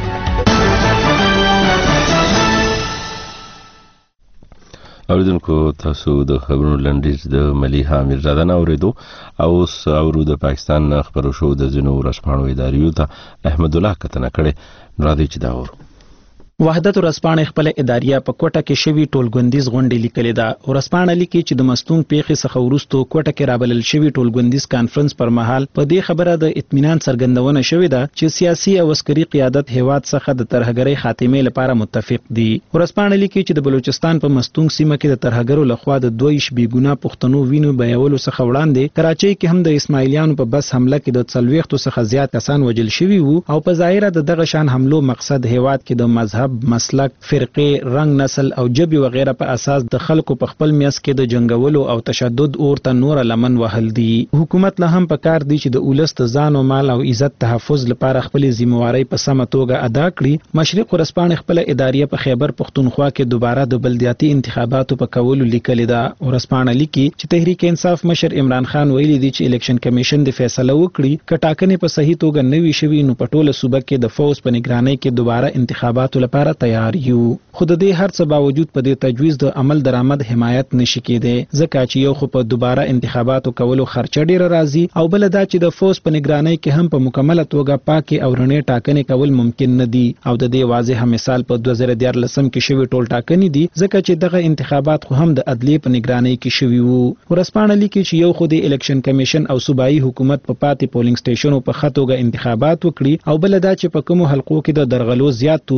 اوریدونکو تاسو د خبرونو لنډیز د ملیحه امیرزاده نه اورېدو او اوس اورو د پاکستان خبرو شو د ځینو ورځپاڼو اداریو ته احمد الله کتنه کړې. راځئ چې دا اورو. وحدت ورځپاڼې خپله اداریه په کوټه کې شوي ټولګوندیز غونډې لیکلې ده. ورځپاڼه لیکي چې د مستونګ پیښې څخه وروسته کوټه کې رابلل شوي ټولګوندیز کانفرنس پر مهال په دې خبره د اطمینان څرګندونه شوې ده چې سیاسي او عسکري قیادت هیواد څخه د ترهګرۍ خاتمې لپاره متفق دي. ورځپاڼه لیکي چې د بلوچستان په مستونګ سیمه کې د ترهګرو لخوا د دوه ویشت بېګناه پښتنو وینو بهولو څخه وړاندې کراچۍ کې هم د اسماعیلیانو په بس حمله کې د څلوېښتو څخه زیات کسان وژل شوي وو او په ظاهره د دغه شان حملو مقصد هیواد کې د مذهب، مسلک، فرقې، رنګ، نسل او جبې وغیره په اساس د خلکو په خپل میاس کې د جنگولو او تشدد اور ته نور لمن وهل دي. حکومت له هم پکار دی چې د اولس د ځان او مال او عزت تحفظ لپاره خپل ذمہواری په سمه توګه ادا کړي. مشرق ورځپاڼې خپل اداریه په خیبر پښتونخوا کې دوباره د بلدیاتي انتخاباتو په کولو لیکلې ده. ورځپاڼه لیکي چې تحریک انصاف مشر عمران خان ویلي دی چې الیکشن کمیشن د فیصله وکړي که ټاکنې په صحیح توګه نه وي شوي نو په ټوله صوبه کې د فوز په نگرانۍ کې دوباره انتخاباتو لپاره تیار یو. خو د دې هر څه باوجود په دې تجویز د عمل درآمد حمایت نشي کېدی ځکه چې یو خو په دوباره انتخاباتو کولو خرچه ډیره راځي او بل دا چې د فوز په نگرانۍ کې هم په مکمله توګه پاکې او رڼې ټاکنې کول ممکن نه دي او د دې واضح مثال په دوه زره دیارلسم کې شوي ټول ټاکنې دي ځکه چې دغه انتخابات خو هم د عدلیې په نگرانۍ کې شوي وو. ورځپاڼه لیکي چې یو خو د الیکشن کمیشن او صوبایي حکومت په پاتې پولینګ سټیشنو په ښه توګه انتخابات وکړي او بل دا چې په کومو حلقو کې د درغلو زیات تورونه لګي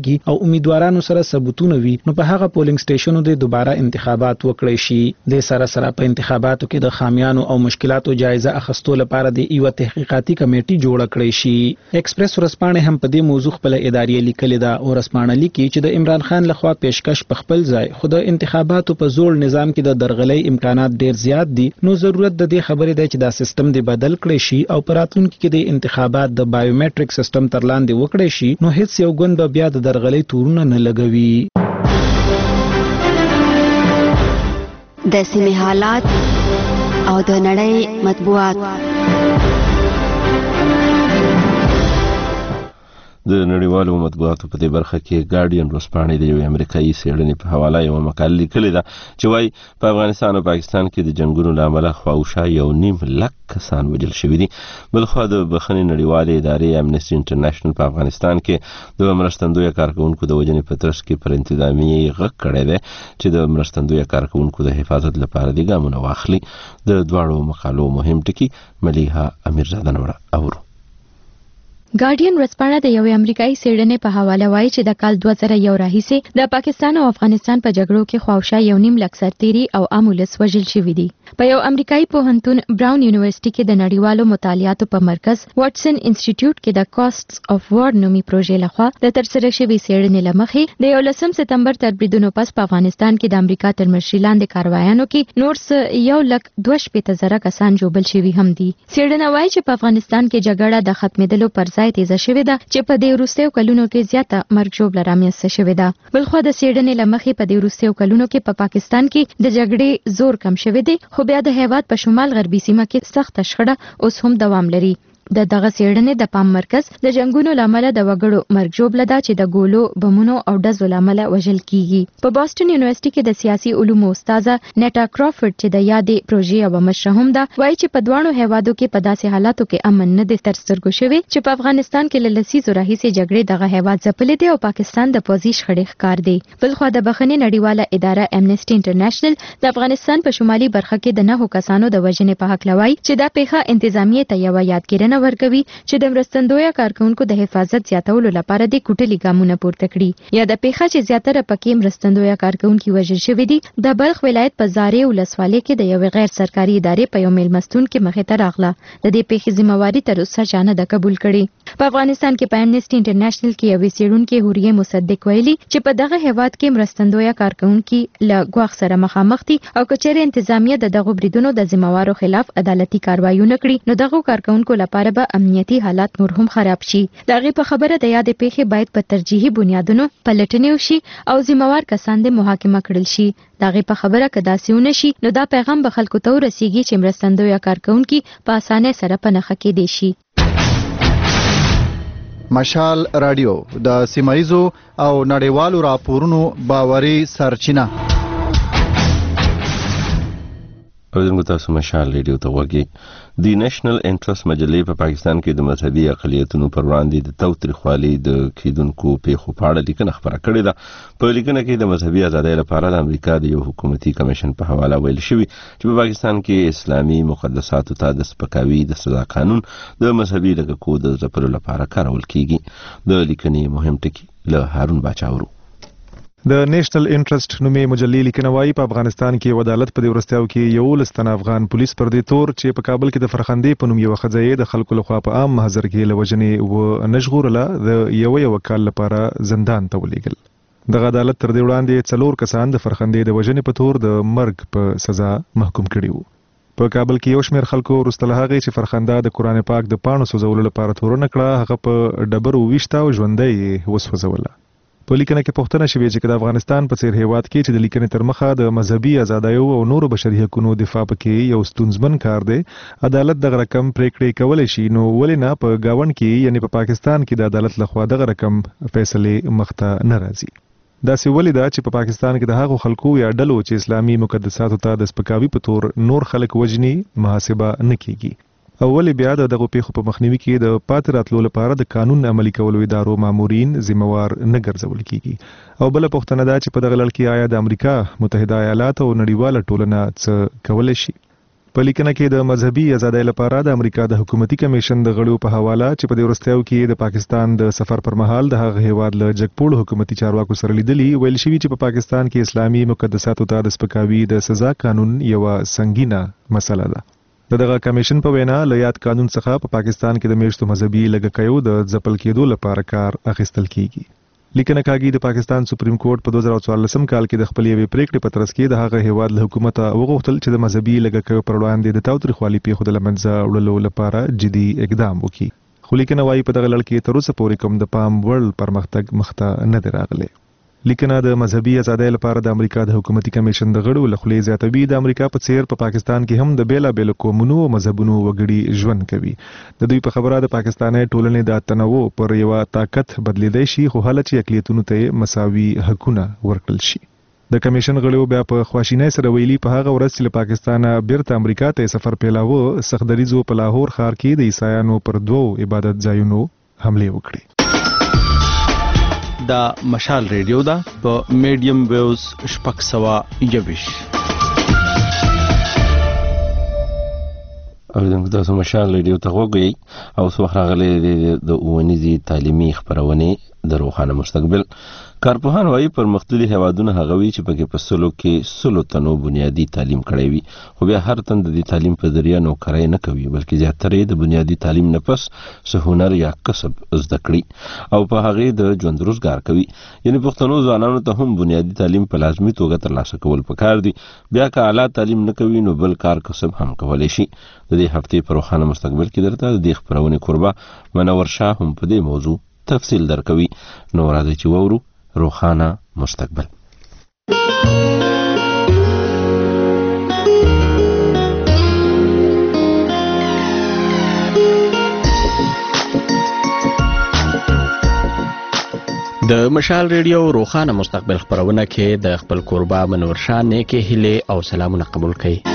کیږي او امیدوارانو سره ثبوتونه وي نو په هغه پولینګ سټیشنونو د دوباره انتخابات وکړي شي. د سره سره په انتخاباتو کې د خامیانو او مشکلاتو جایزه اخیستو لپاره د یو تحقیقاتي کمیټې جوړه کړې شي. ایکسپریس ورسپانې هم په دې موضوع خپل ادارې لیکلې ده او ورسپانې لیکي چې د عمران خان لخوا پیشکش په خپل ځای خو د انتخاباتو په زوړ نظام کې د درغلۍ امکانات ډیر زیات دي نو ضرورت د دې خبرې ده چې دا سیستم د بدل کړي شي او په راتلونکي کې د انتخابات د بایومټریک سیستم تر لاندې وکړي شي نو هیڅ یو ګوند به بیا د درغلۍ تورونه نه لګوي. د سیمې حالات او د نړۍ مطبوعات. د نړیوالو مطبوعاتو په دې برخه کې ګارډین ورځپاڼې د یوې امریکایي څېړنې په حواله یوه مقاله لیکلې ده چې وایي په افغانستان او پاکستان کې د جنګونو له امله خواوشا یو نیم لک کسان وژل شوي دي. بلخوا د بخښنې نړیوالې ادارې امنسټي انټرنیشنل په افغانستان کې د مرستندویه کارکوونکو د وژنې په ترڅ کې پر انتظامیې غږ کړی دی چې د مرستندویه کارکوونکو د حفاظت لپاره دې ګامونه واخلي. د دواړو مقالو مهم ټکي ملیحه امیرزاده نوړه اورو. ګارډین ورځپاڼه د یوې امریکایي څېړنې په حواله وایي چې د کال دوه زره یو راهیسې د پاکستان او افغانستان په جګړو کې خواوشا یو نیم لک سرتیري او عام ولس وژل شوي دي. په یو امریکایي پوهنتون براون یونیورسيټي کې د نړیوالو مطالعاتو په مرکز واټسن انسټیټیوټ کې د کاسټس اف وار نومي پروژې لخوا د ترسره شوې څېړنې له مخې د یولسم سپتمبر تر بریدونو پس په افغانستان کې د امریکا تر مشرۍ لاندې کاروایانو کې نور څه یو لک دوه شپېته زره کسان ژوبل شوي هم دي. څېړنه وایي چې په افغانستان کې جګړه د ختمېدلو پر ځای تیزه شوې ده چې په دې وروستیو کلونو کې زیاته مرګ ژوبله رامنځته شوې ده. بلخوا د څېړنې له مخې په دې وروستیو کلونو کې په پا پاکستان کې د جګړې زور کم شوی دی خو بیا د هیواد په شمال غربي سیمه کې سخته شخړه اوس هم دوام لري. د دغه څېړنې د پام مرکز د جنگونو لامل د وګړو مرګ ژوبله ده چې د ګولو بمونو او ډزو لامل وژل کیږي. په باسټن یونیورسيټي کې د سیاسي علومو استاده نیټا کرافورډ چې د یادې پروژې او مشره هم ده وایي چې په دواړو هیوادو کې په داسې حالاتو کې امن نه دی تر سترګو شوی چې په افغانستان کې له لسیزو راهیسې جګړې دغه هیواد ځپلې دی او پاکستان د پوځي شخړې ښکار دی. بلخوا د بخښنې نړیواله اداره امنسټي انټرنیشنل د افغانستان په شمالي برخه کې د نهو کسانو د وژنې په حق لوي چې دا پیښه انتظامیې ته یو یادګیرنه ورکوي چې د مرستندویه کارکونکو د حفاظت زیاتولو لپاره د کوټلي ګامونه پورته کړي. یا د پیښه چې زیاتره پکې مرستندویه کارکونکو وژل شوي دي د بلخ ولایت په زارې ولسوالۍ کې د یوې غیر سرکاري ادارې په یو میلمستون کې مخې ته راغله. د دې پیښې ذمہواري تر اوسه چا نه ده قبول کړې. په افغانستان کې په امنسټي انټرنیشنل کې یوې څېړونکې حوریه مصدق ویلي چې په دغه هیواد کې مرستندویه کارکونکو له ګواښ سره مخامخ دي او کچېرې انتظامیه د دغه بریدونو د ذمہوارو خلاف عدالتي کاروایونه کړي نو دغه کارکونکو لپاره به امنیتي حالات نور هم خراب شي. دغه په خبره د یادې پیښې باید په ترجیحي بنیادونو پلټنې وشي او ذمہوار کسان د محاکمه کړل شي. دغه په خبره که داسې ونه شي نو دا پیغام به خلکو ته ورسیږي چې مرستندویه کارکونکو په اسانه سره په نښه کې دي شي. مشال رادیو د سیمایزو او نړیوالو راپورونو باوري سرچینه. اوریدونکو تاسو مشال ریډیو ته وګورئ. د نېشنل انټرست مجلې په پاکستان کې د مذهبي اقلیتونو پر وړاندې د تاوتریخوالي د کیدونکو پیښو په اړه لیکنه خپره کړې ده. په لیکنه کې د مذهبي ازادۍ لپاره د امریکا د یو حکومتي کمیشن په حواله ویل شوي چې په پاکستان کې اسلامي مقدساتو ته د سپکاوي د سزا قانون د مذهبي لږکو د ځپلو لپاره کارول کیږي. د لیکنې مهم ټکي له هارون باچاورو. د نېشنل انټرست نومي مجلې لیکنه وایي په افغانستان کې عدالت په دې ورستیاو کې یولس تنه افغان پولیس پر دې تور چې په کابل کې د فرخندې په نوم یو ښځه د خلکو لخوا په عام محضر کې له وژنې و نژغورله د یو یو کال لپاره زندان ته ولیږل. دغه عدالت تر دې وړاندې څلور کسان د فرخندې د وژنې په تور د مرګ په سزا محکوم کړي وو. په کابل کې یو شمېر خلکو وروسته له هغې چې فرخنده د قرآن پاک د پاڼو سوځولو لپاره تورنه کړه هغه په ډبرو ویشته او ژوندی یې وسوځوله. په لیکنه کې پوښتنه شوې چې د افغانستان په څیر هیواد کې چې د لیکنې تر مخه د مذهبي ازادیو او نورو بشري حقوقو دفاع پکې یو ستونزمن کار دی عدالت دغه رقم پریکړې کولای شي نو ولې نه په گاون کې یعنی په پاکستان کې د عدالت لخوا دغه رقم فیصله مخته نه راځي. دا سی ولې دا چې په پاکستان کې د هغو خلکو یا ډلو چې اسلامي مقدساتو ته د سپکاوي په تور نور خلک وجني محاسبه نه کیږي. اول بیا د دغه پیښو په مخنیوي کې د پاتې راتلو لپاره د قانون عملي کولو ادارو مامورین ذمہوار نه ګرځول کیږي. او بل پوښتنه دا چې په دغه لړ کې آیا د امریکا متحده ایالات او نړیواله ټولنه څه کولای شي. په لیکنه کې د مذهبي ازادۍ لپاره د امریکا د حکومتي کمیشن د غړو په حواله چې په دې وروستیو کې د پاکستان د سفر پر مهال د هغه هیواد له جګپوړ حکومتي چارواکو سره لیدلي ویل شوي چې په پاکستان کې اسلامي مقدساتو ته د سپکاوي د سزا قانون یو سنگینه مسله ده. دغه کمیشن په وینا له یاد قانون څخه په پاکستان کې د میشتو مذهبي لږکیو د ځپل کېدو لپاره کار اخیستل کیږي. لیکنه کاږي د پاکستان سپریم کورټ په دوه زره څوارلسم کال کې د خپل یوې پریکړې په ترڅ کې د هغه هیواد له حکومت وغوښتل چې د مذهبي لږکیو پر وړاندې د تاوتریخوالي پیښو د له منځه وړلو لپاره جدي اقدام وکړي. خو لیکنه وایي په دغه لړ کې تر اوسه پورې کوم د پام وړ پرمختګ مخته نه دی راغلی. لیکنه د مذهبي ازادۍ لپاره د امریکا د حکومتي کمیشن د غړو له خولې زیاتوي د امریکا په څیر په پا پاکستان کې هم د بیلابېلو قومونو او مذهبونو وګړي ژوند کوي. د دوی په خبره د پاکستاني ټولنې د تنوع پر یو طاقت بدلیدای شي خو حالت چې اقلیتونو ته مساوي حقونه ورکړل شي. د کمیشن غړو بیا په خواشینۍ سره ویلي په هغه ورځ چې له پاکستانه بیرته امریکا ته سفر پیلاوه سخدریزو په لاهور ښار کې د عیسایانو پر دوو عبادت ځایونو حمله وکړي. دا مشال ریډیو دا په میډیم ویوز شپږ سوه یویش. اوریدونکو تاسو مشال ریډیو ته غوږی او څو راغلي د اونیزي تعلیمي خبرونه د روښانه مستقبل. کارپوهان وايي پرمختللي هیوادونه هغه وي چې پکې په سلو کې سلو تنو بنیادی تعلیم کړی وي خو بیا هر تن د دې تعلیم په ذریعہ نوکرۍ نه کوي بلکې زیاتره د بنیادی تعلیم نه پس څه هنر یا کسب زده کړي او په هغه د ژوند روزګار کوي. یعنی پښتنو ځوانانو ته هم بنیادی تعلیم په لازمي توګه ترلاسه کول پکار دي. بیا که اعلی تعلیم نه کوي نو بل کار کسب هم کولای شي. د دې هفتې په روښانه مستقبل کې درته د دې خبرونه قربا منور شاه هم په دې موضوع تفصیل درکوي. نو راځي چې وورو روښانه مستقبل. د مشال ریډیو روښانه مستقبل خبرونه کې د خپل قربا منور شاه نیکې هیلې او سلامونه قبول کړئ.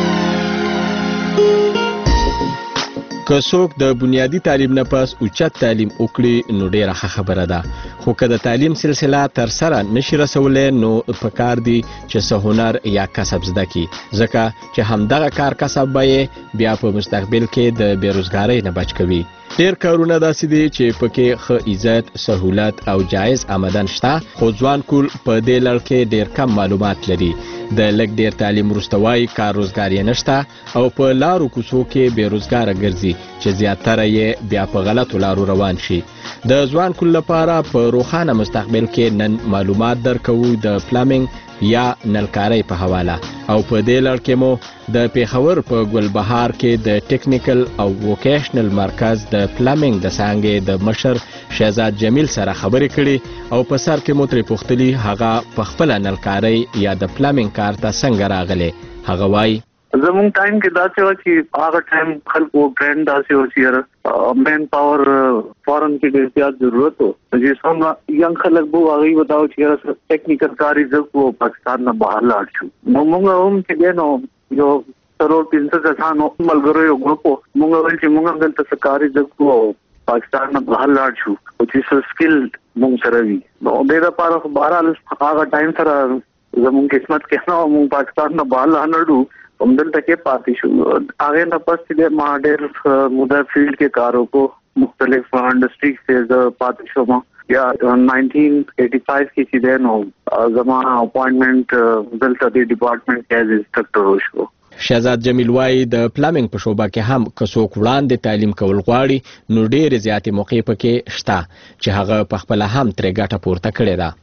که څوک د بنیادی تعلیم نه پس اوچت تعلیم وکړي نو ډیره ښه خبره ده خو که د تعلیم سلسله تر سره نشي رسولی نو پکار دی چې څه هنر یا کسب زده کړي ځکه چې همدغه کار کسب به یې بیا په مستقبل کې د بېروزګارۍ نه بچ کوي. ډیر کارونه داسې دي چې پکې ښه عزت سهولت او جایز آمدن شته خو ځوان کول په دې لړ کې ډیر کم معلومات لري. د لږ ډیر تعلیم وروسته وایي کار روزګار یې نشته او په لارو کوڅو کې بېروزګاره ګرځي چې زیاتره یې بیا په غلطو لارو روان شي. د ځوان کول لپاره په روښانه مستقبل کې نن معلومات درکوو د پلامینګ یا نلکارۍ په حواله او په دې لړ کې مو د پیښور په ګلبهار کې د ټیکنیکل او ووکیشنل مرکز د پلامینګ د څانګې د مشر شهزاد جمیل سره خبرې کړي او په سر کې مو ترې پوښتلي هغه په خپله نلکارۍ یا د پلامینګ کار ته څنګه راغلی. هغه وایي زمونږ ټایم کې داسې و چې هغه ټایم خلکو ټرینډ داسې و چې یاره مین پاور فورن کې ډېر زیات ضرورت و چې څومره ینګ خلک به هغوی وتاو چې یاره ټیکنیکل کار یې زده کړو پاکستان نه بهر لاړ شو. نو موږ هم چې دی نو یو څلور پنځه کسانو ملګرو یو ګروپ و موږ ویل چې موږ هم دلته څه کار یې زده کړو او پاکستان نه بهر لاړ شو او چې څه سکل موږ سره وي. نو دې دپاره خو بهرحال هغه ټایم سره زموږ قسمت کې نه موږ پاکستان نه بهر لاړو هم دلته کې پاتې شو. هغې نه پس چې ما ډېر موده فیلډ کې کار وکړو مختلف انډسټري کې زه پاتې شوم. یا نائنٹین ایٹی فائیو کې چې دی نو زما اپوائنټمنټ دلته د ډپارټمنټ کې ایز انسټرکټر وشو. شهزاد جمیل وایي د پلامینګ په شعبه کې هم که څوک وړاندې تعلیم کول غواړي نو ډېرې زیاتې موقع پکې شته چې هغه پخپله هم ترې ګټه پورته کړې ده.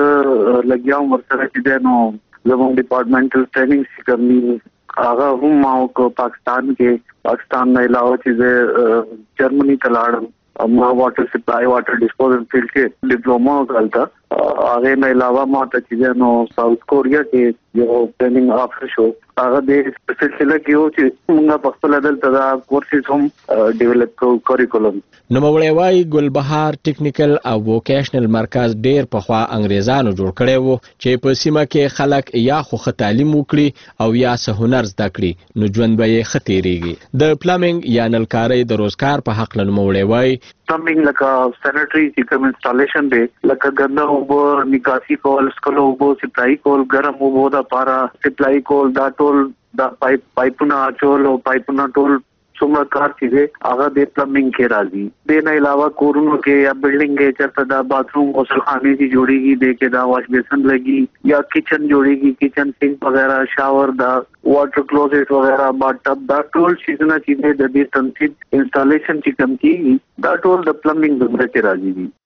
زه لګیا وم ورسره چې دی نو زموږ ډپارټمنټل ټریننګ چې کوم هغه هم ما وکړو پاکستان کې. پاکستان نه علاوه چې زه جرمني ته لاړم ما واټر سپلای واټر ډسپوزل فیلډ کې ډپلوما وکړل. هغې نه علاوه ما ته چې نو ساوث کوریا کې یو ټریننګ آفر شو هغه د سلسله کې و چې موږ په خپله دلته دا کورسز هم ډیولپ کوو کریکولم. نوموړی وایي ګلبهار ټیکنیکل او ووکیشنل مرکز ډېر پخوا انګریزانو جوړ کړی و چې په سیمه کې خلک یا خو ښه تعلیم وکړي او یا څه هنر زده کړي نو ژوند به یې ښه تېرېږي. د پلامینګ یا نلکارۍ د روزګار په هکله نوموړی وایي پلمبینګ لکه سینیټري چې کوم انسټالیشن دی لکه ګنده اوبو نکاسي کول، سکلو اوبو سپلای کول، ګرم اوبو د پارا سپلای کول، دا ټول دا پایپ پایپونه اچول او پایپونه ټول څومره کار چې هغه د پلمبینګ کې راځي. د نه علاوه کورونو کې یا بلډینګ کې چرته دا باتروم غسلخانه کی جوړیږي، د کې دا واش بیسن لګي یا کچن جوړیږي، کچن سینک وغیرہ، شاور، دا واټر کلوزټ وغیرہ، بات ټب، دا ټول شیزونه چې د دې تنظیم انسټالیشن چې کم کیږي دا ټول د پلمبینګ زمره کې راځي دي.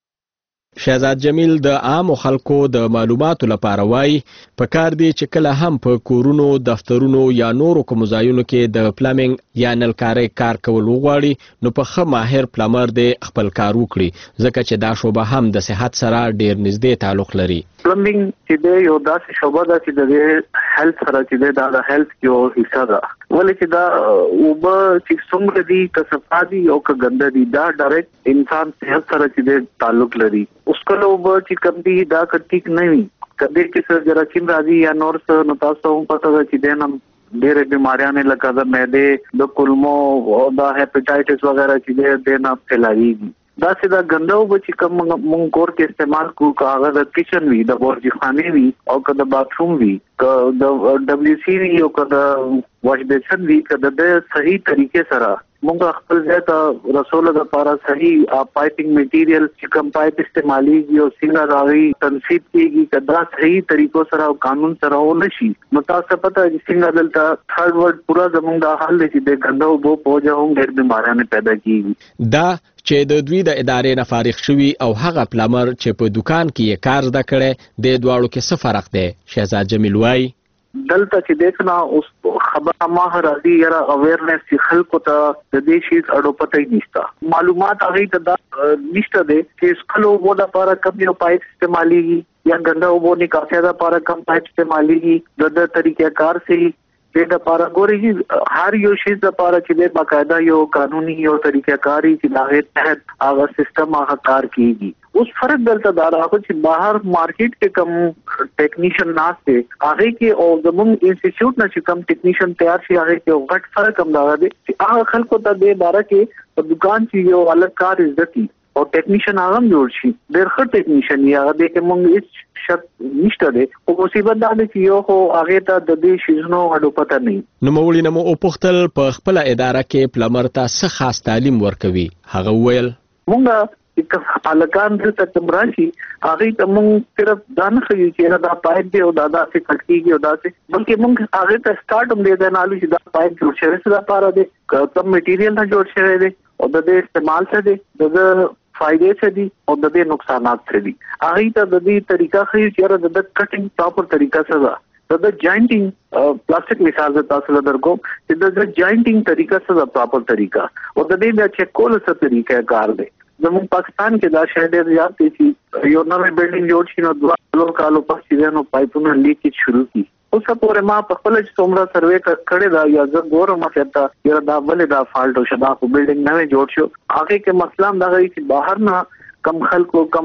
شهزاد جمیل د عام خلکو د معلوماتو لپاره وایي په کار دی چې کله هم په کورونو، دفترونو یا نورو کوم ځایونو کې د پلمبینګ یا نلکارۍ کار کول وغواړي نو په ښه ماهر پلمر دی خپل کار وکړي، ځکه چې دا شوبه هم د صحت سره ډیر نږدې تعلق لري. پلمبینګ چې دی یو داسې شوبه ده چې د هیلث سره چې دا د هیلث یو حصہ ده، ولې چې دا اوبه چې څومره دي که صفا دي او که ګنده دي دا ډایرکټ انسان صحت سره چې تعلق لري. اوس کله اوبه چې کم دي دا ټیک نه وي، کله چې څه جراثیم راځي یا نور څه نو تاسو هم پته ده چې دینم ډېرې بیماریاں لکه د معدې، د کولمو او د هیپاټایټس وغیرہ چې دینه پھیلاوي. دا چې دا ګنده اوبه چې کوم مونږ کور کې استعمال کوو، که هغه د کچن وي، د برج خانه وي او که د باتروم وي، که د ډبلیو سی وي او که د واش بیسن وي، که د صحیح طریقې سره مونږ خپل ځای ته رسول د لپاره صحیح پایپینګ میټیریل چې کوم پایپ استعماليږي او څنګه راغی تنصیب کیږي، که دا صحیح طریقو سره او قانون سره ونشي نو تاسو پته چې څنګه دلته تھرډ ورلد پورا زمونږ د حل چې د ګنده اوبو په وجه هم ډېر بیماریاں پیدا کیږي. دا چې د دوی د ادارې نه فارغ شوي او هغه پلمر چې په دکان کې یې کار زده کړی د دواړو کې څه فرق دی؟ شهزاد جمیل وایي دلته چې دیکھنا اوس خبره ما راځي یاره اویرنس چې خلکو ته د دې شي اړو پته یې نشته، معلومات هغه ته دا نشته دي چې سکلو وو د لپاره کوم یو پایپ استعماليږي یا ګنده وو نکاسه د لپاره کوم پایپ استعماليږي، د طریقې کار سي د لپاره ګوري هر یو شی د لپاره چې د باقاعده یو قانوني یو طریقې کاری چې دغه تحت هغه سیستم هغه کار کیږي. اوس فرق دلته دا راغلی چې بهر مارکیټ کې کم ټیکنیشن ناشته هغه کې او زموږ انسټیټیوټ نه چې کم ټیکنیشن تیار شي هغه کې غټ فرق هم دا دی چې هغه خلکو ته د باره کې په دکان کې یو الګ کار عزت او ټیکنیشن هغه جوړ شي، ډېر ښه ټیکنیشن یې هغه د کوم هیڅ شک نشته دی. او مصیبت دا دی چې یو خو هغه ته د دې شیزونو اډو پته نه. نو مولوی نمو او پختل په خپل اداره کې پلمر ته څه خاص تعلیم ورکوي؟ هغه ویل مونږ چې الکان دلته کوم راشي هغه ته مونږ صرف دا نه کوي چې دا پایپ دی او دا داسې کټکیږي او داسې، بلکې مونږ هغه ته سٹارټ هم دی د نالو چې دا پایپ جوړ شوی څه لپاره دی، کوم میټیریل نه جوړ شوی دی او د دې استعمال څه دی، د فائدې څه دي او د دې نقصانات څه دي. هغه ته د دې طریقه خو چې د کټینګ پراپر طریقه څه ده، د جاینټینګ پلاستیک مثال د تاسو له درکو چې د جاینټینګ طریقه څه ده پراپر طریقه او د دې د چیک کول څه طریقه کار دی. زموږ پاکستان کې دا شی ډېر زیات دي چې یو نوې بلډینګ جوړ شي نو دوه څلور کالو پس چې نو پایپونه لیکیج شروع کی. اوس په ما په خپل څومره سروې کړی دا یا زه ګورم چې یاره دا ولې دا فالټ او شدا په بلډینګ نوې جوړ شو، هغه کې مسله هم دا غوي چې بهر نه کم خلکو کم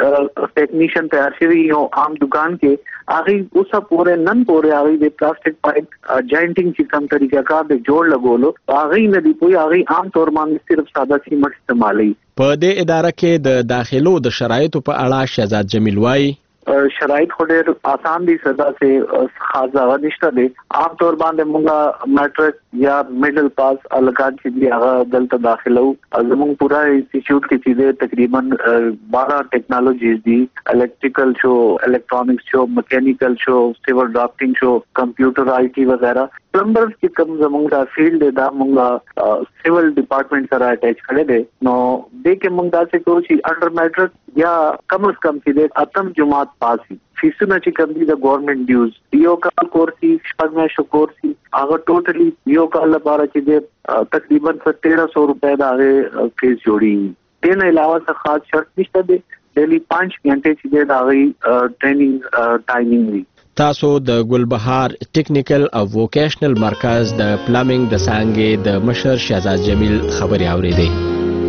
ټیکنیشن تیار شوی او عام دکان کې هغه اوسه پوره نن پوره هغه د پلاستیک پایپ جاینټینګ چې کوم طریقه کار د جوړ لګولو هغه نه دی پوي، هغه عام طور باندې صرف ساده سیمټ استعمالي. په دې اداره کې د داخلو د شرایطو په اړه شهزاد جمیل وایي شرایط خو ډېر آسان دي، ساده سه خاص ځای نشته دی. عام طور باندې موږ میټرک یا میډل پاس الکان چې دی هغه دلته داخلو. زموږ پورا انسټیټیوټ کې چې دی تقریبا بارہ ټیکنالوژیز دي، الکتریکل شو، الکترونکس شو، میکینیکل شو، سیول ډاکټینګ شو، کمپیوټر آی ټي وغیرہ. پلمبرز چې کوم زموږ دا فیلډ دی دا موږ سیول ډپارټمنټ سره اٹیچ کړی دی، نو دې کې موږ داسې کوو چې انډر میټرک یا کم از کم چې دی اتم جماعت پاس وي. فیسونه چې کوم دي د ګورنمنت ډیوز یو کال کورس وي، شپږ میاشتو کورس وي، هغه ټوټلی یو کال لپاره چې دی تقریبا تیرہ سو روپے دا هغه فیس جوړي. دې نه علاوه څه خاص شرط نشته دی، ډیلی پانچ غنټې چې دی دا هغه ټریننګ ټایمینګ وي. تاسو د ګلبهار ټیکنیکل او ووکیشنل مرکز د پلمبینګ د څانګې د مشر شهزاد جمیل خبري اورېدې.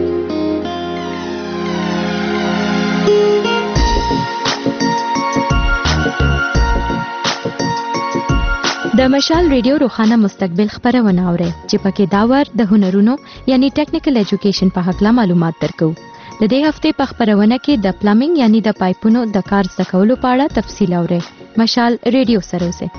د مشال ریډیو روخانه مستقبل خبرونه اورئ چې پکې داور د هنرونو یعنی ټیکنیکل ایجوکیشن په حق لا معلومات درکو. د دې هفتې په خپرونه کې د پلمبینګ یعنی د پایپونو د کار زده کولو په اړه تفصیل اورئ. مشال ریډیو سره اوسئ.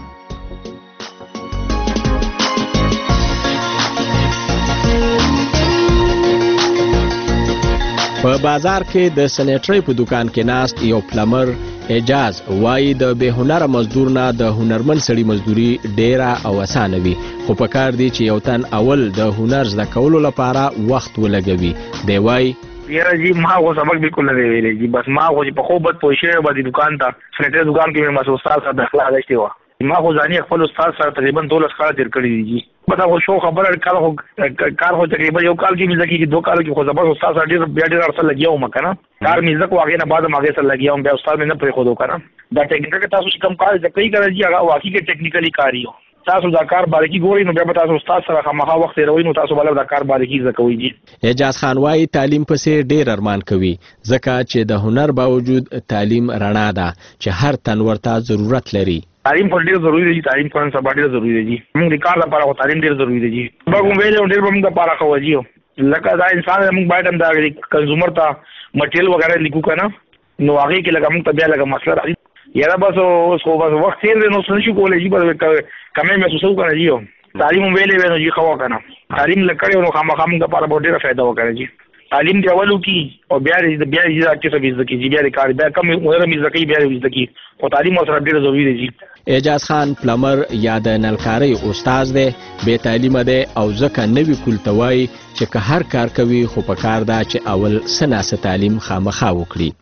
په بازار کې د سنیټری په دکان کې ناست یو پلمر اعجاز وایي د بې هنره مزدور نه د هنرمند سړي مزدوري ډیره او اسانه وي، خو په کار دی چې یو تن اول د هنر زده کولو لپاره وخت ولګوي. دی وایي یاره جی ما خو سبق بالکل نه دی ویلی جی، بس ما خو په خوب بد پوه شوی به د دکان ته سنیټری دکان کې مې مسو استاد سره داخله اخیستې وه. ما خو ځاني خپل استاد سره تقریبا دولس کاله تېر کړي دي جی. پته خو شو خبره کال خو کار خو تقریبا یو کال کې مې زده کېږي، دوه کالو کې خو زبر استاد سره ډېر بیا ډېر عرصه لګیا وم که نه. کار مې زده کړو، هغې نه بعد هم هغې سره لګیا وم، بیا استاد مې نه پرېښودو که نه. دا ټیکنیکل کې تاسو چې کوم کار زده کوئ که نه جي هغه واقعي کې ټیکنیکلي کار یو. تاسو دا کار باریکي ګورئ نو بیا به تاسو استاد سره خامخا وخت تېروئ نو تاسو به دا کار باریکي زده کوئ جي. اعجاز خان وایي تعلیم پسې ډېر ارمان کوي ځکه چې د هنر باوجود تعلیم رڼا ده چې هر تن ورته ضرورت لري. تعلیم خو ډېر ضروري دی جي، تعلیم کول سبا ډېر ضروري دی جي. موږ د کار لپاره خو تعلیم ډېر ضروري دی جي. موږ هم ویلې ډېر به موږ دپاره ښه وه جي، لکه دا انسان موږ باید هم دا کنزومر ته مټریل وغیره لیکو که نه نو هغې کې لکه موږ ته بیا لکه مسله راځي یاره بس اوس خو بس وخت تېر دی نو څه نه شو کولی جي، بس کمی محسوسوو که نه جي. تعلیم هم ویلې وی نو جي ښه وه که نه، تعلیم لږ کړی نو خامخا موږ دپاره به ډېره فایده وه که نه جي. تعلیم دی اول وکړي او بیا د بیا د کسب زده کړي جي، بیا د کار بیا کم هنر مې زده کوي بیا یې زده کړي، خو تعلیم ورسره ډېره ضروري دی جي. اعجاز خان پلمر یا د نلکارۍ استاد دی، بې تعلیمه دی او ځکه نوي کول ته وایي چې که هر کار کوي خو په کار ده چې اول څه ناسه تعلیم خامخا وکړي.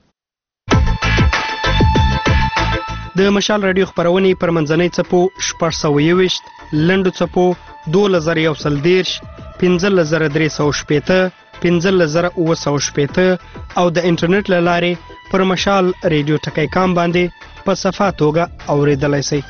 د مشال راډیو خپرونې پر منځنۍ څپو شپږ سوه یوویشت، لنډو څپو دولس زره یو سل دېرش، پنځلس زره درې سوه شپېته، پنځلس زره اووه سوه شپېته او د انټرنیټ له لارې پر مشال ریډیو ټکی کام باندې په صفا توګه اورېدلی سئ.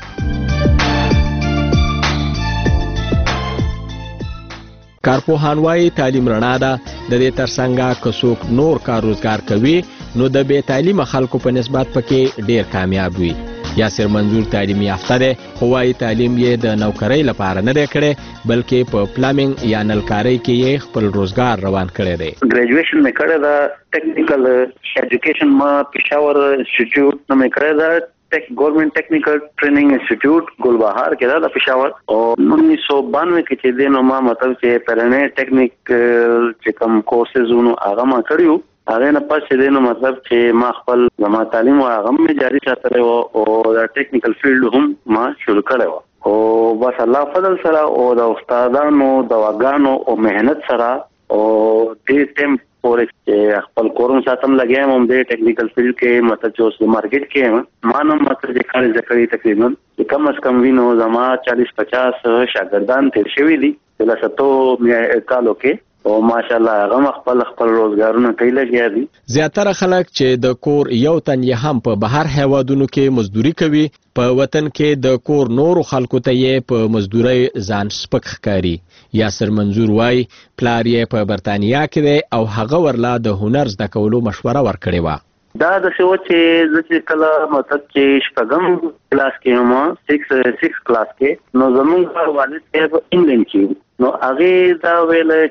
کارپوهان وایي تعلیم رڼا ده، د دې ترڅنګ که څوک نور کار روزګار کوي نو د بې تعلیمه خلکو په نسبت پکې ډېر کامیاب وي. یاسر منظور تعلیم یافته دی خو وایي تعلیم یې د نوکرۍ لپاره نه دی کړی بلکې په پلمبینګ یا نلکارۍ کې یې خپل روزګار روان کړی دی. ګریجویشن مې کړی ده ټیکنیکل ایجوکیشن ما پېښور انسټیټیوټ نه مې کړی ده، ټیک ګورنمنٹ ټیکنیکل ټریننګ انسټیټیوټ ګلبهار کې ده د پېښور. او انیس سو بانوے کې چې دی نو ما مطلب چې پرنې ټیکنیک چې کوم کورسز نو هغه ما کړي وو، هغې نه پس دی نو مطلب چې ما خپل زما تعلیم و هغه مې جاري ساتلی و او دا ټیکنیکل فیلډ هم ما شروع کړی و. او بس الله فضل سره او د استادانو دواګانو او محنت سره او دې ټیم پورې چې خپل کورم ساتم لګیا یم هم دې ټیکنیکل فیلډ کې مطلب چې اوس مارکیټ کې یم ما نه مطلب چې کار زده کړي تقریبا چې کم از کم وي نو زما چالیس پچاس شاګردان تېر شوي دي په لساتو کالو کې او ماشاءالله هغه خپل خپل روزګارونه کوي لګیا دي. زیاتره خلک چې د کور یو تن یې هم په بهر هیوادونو کې مزدوري کوي، په وطن کې د کور نورو خلکو ته یې په مزدورۍ ځان سپک ښکاري. یاسر منظور وایي پلار یې په برطانیا کې دی او هغه ورله د هنر زده کولو مشوره ورکړې وه. دا داسې و چې زه چې کله مطلب چې شپږم کلاس کې یم سکس سکس کلاس کې نو زموږ والد صاحب انګلینډ کې نو هغې دا ویله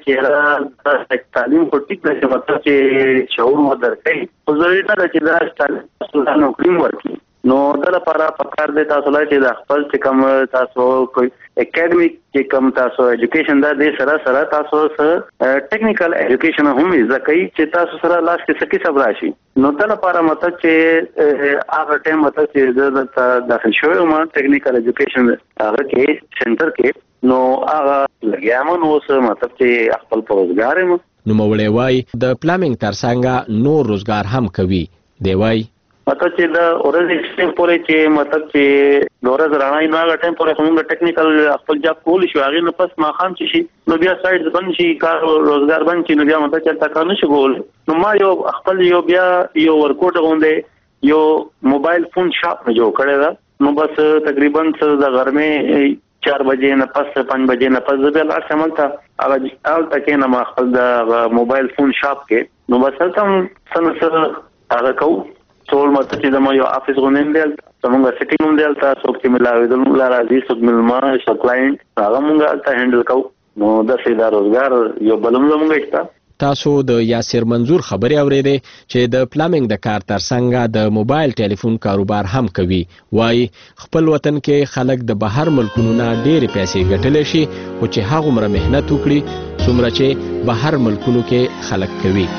چې تعلیم خو ټیک ده چې مطلب چې شعور مو درکوي خو ضروري نه ده چې دا تعلیم دا نوکري م ورکړي. نو د لپاره پکار دی تاسو لا چې د خپل چې کوم تاسو کوئی اکیډمیک چې کوم تاسو ایجوکیشن دا دی سره سره تاسو سره ټیکنیکل ایجوکیشن هم زده کوي چې تاسو سره لاس کې څه کسب راشي. نو د لپاره مطلب چې هغه ټایم مطلب چې زه دلته داخل شوی یم ټیکنیکل ایجوکیشن هغه کې سنټر کې نو هغه لګیا یم نو اوس مطلب چې خپل په روزګار یم. نوموړی وایي د پلمبینګ ترڅنګ نور روزګار هم کوي. دی وایي مطلب چې د ورځې ټایم پورې چې مطلب چې د ورځ رڼا نو هغه ټایم پورې خو موږ ټیکنیکل خپل جاب کولی شو، هغې نه پس ماښام چې شي نو بیا سایټ بند شي کار روزګار بند شي نو بیا مطلب چې هلته کار نه شي کولی. نو ما یو خپل یو بیا یو ورکوټ غوندې یو موبایل فون شاپ مې جوړ کړی ده. نو بس تقریبا د غرمې چار بجې نه پس پنځ بجې نه پس زه بیا لاړ شم هلته هغه هلته کښېنم خپل د موبایل فون شاپ کې نو بس هلته هم څه نه څه هغه کوو ټول مطلب چې زما یو آفیس غوندې هم دی هلته زمونږ سیټینګ هم دی هلته څوک چې ملاوېدل موږ له راځي څوک مېلمه څوک کلاینټ هغه موږ هلته هینډل کوو. نو داسې دا روزګار یو بل هم زمونږ شته تاسو د یاسر منظور خبري اورېدې چې د پلامینګ د کار ترڅنګ د موبایل ټلیفون کاروبار هم کوي. وای خپل وطن کې خلک د بهر ملکونو نه ډېرې پیسې ګټلی شي خو چې هغومره محنت وکړي څومره چې بهر ملکونو کې خلک کوي.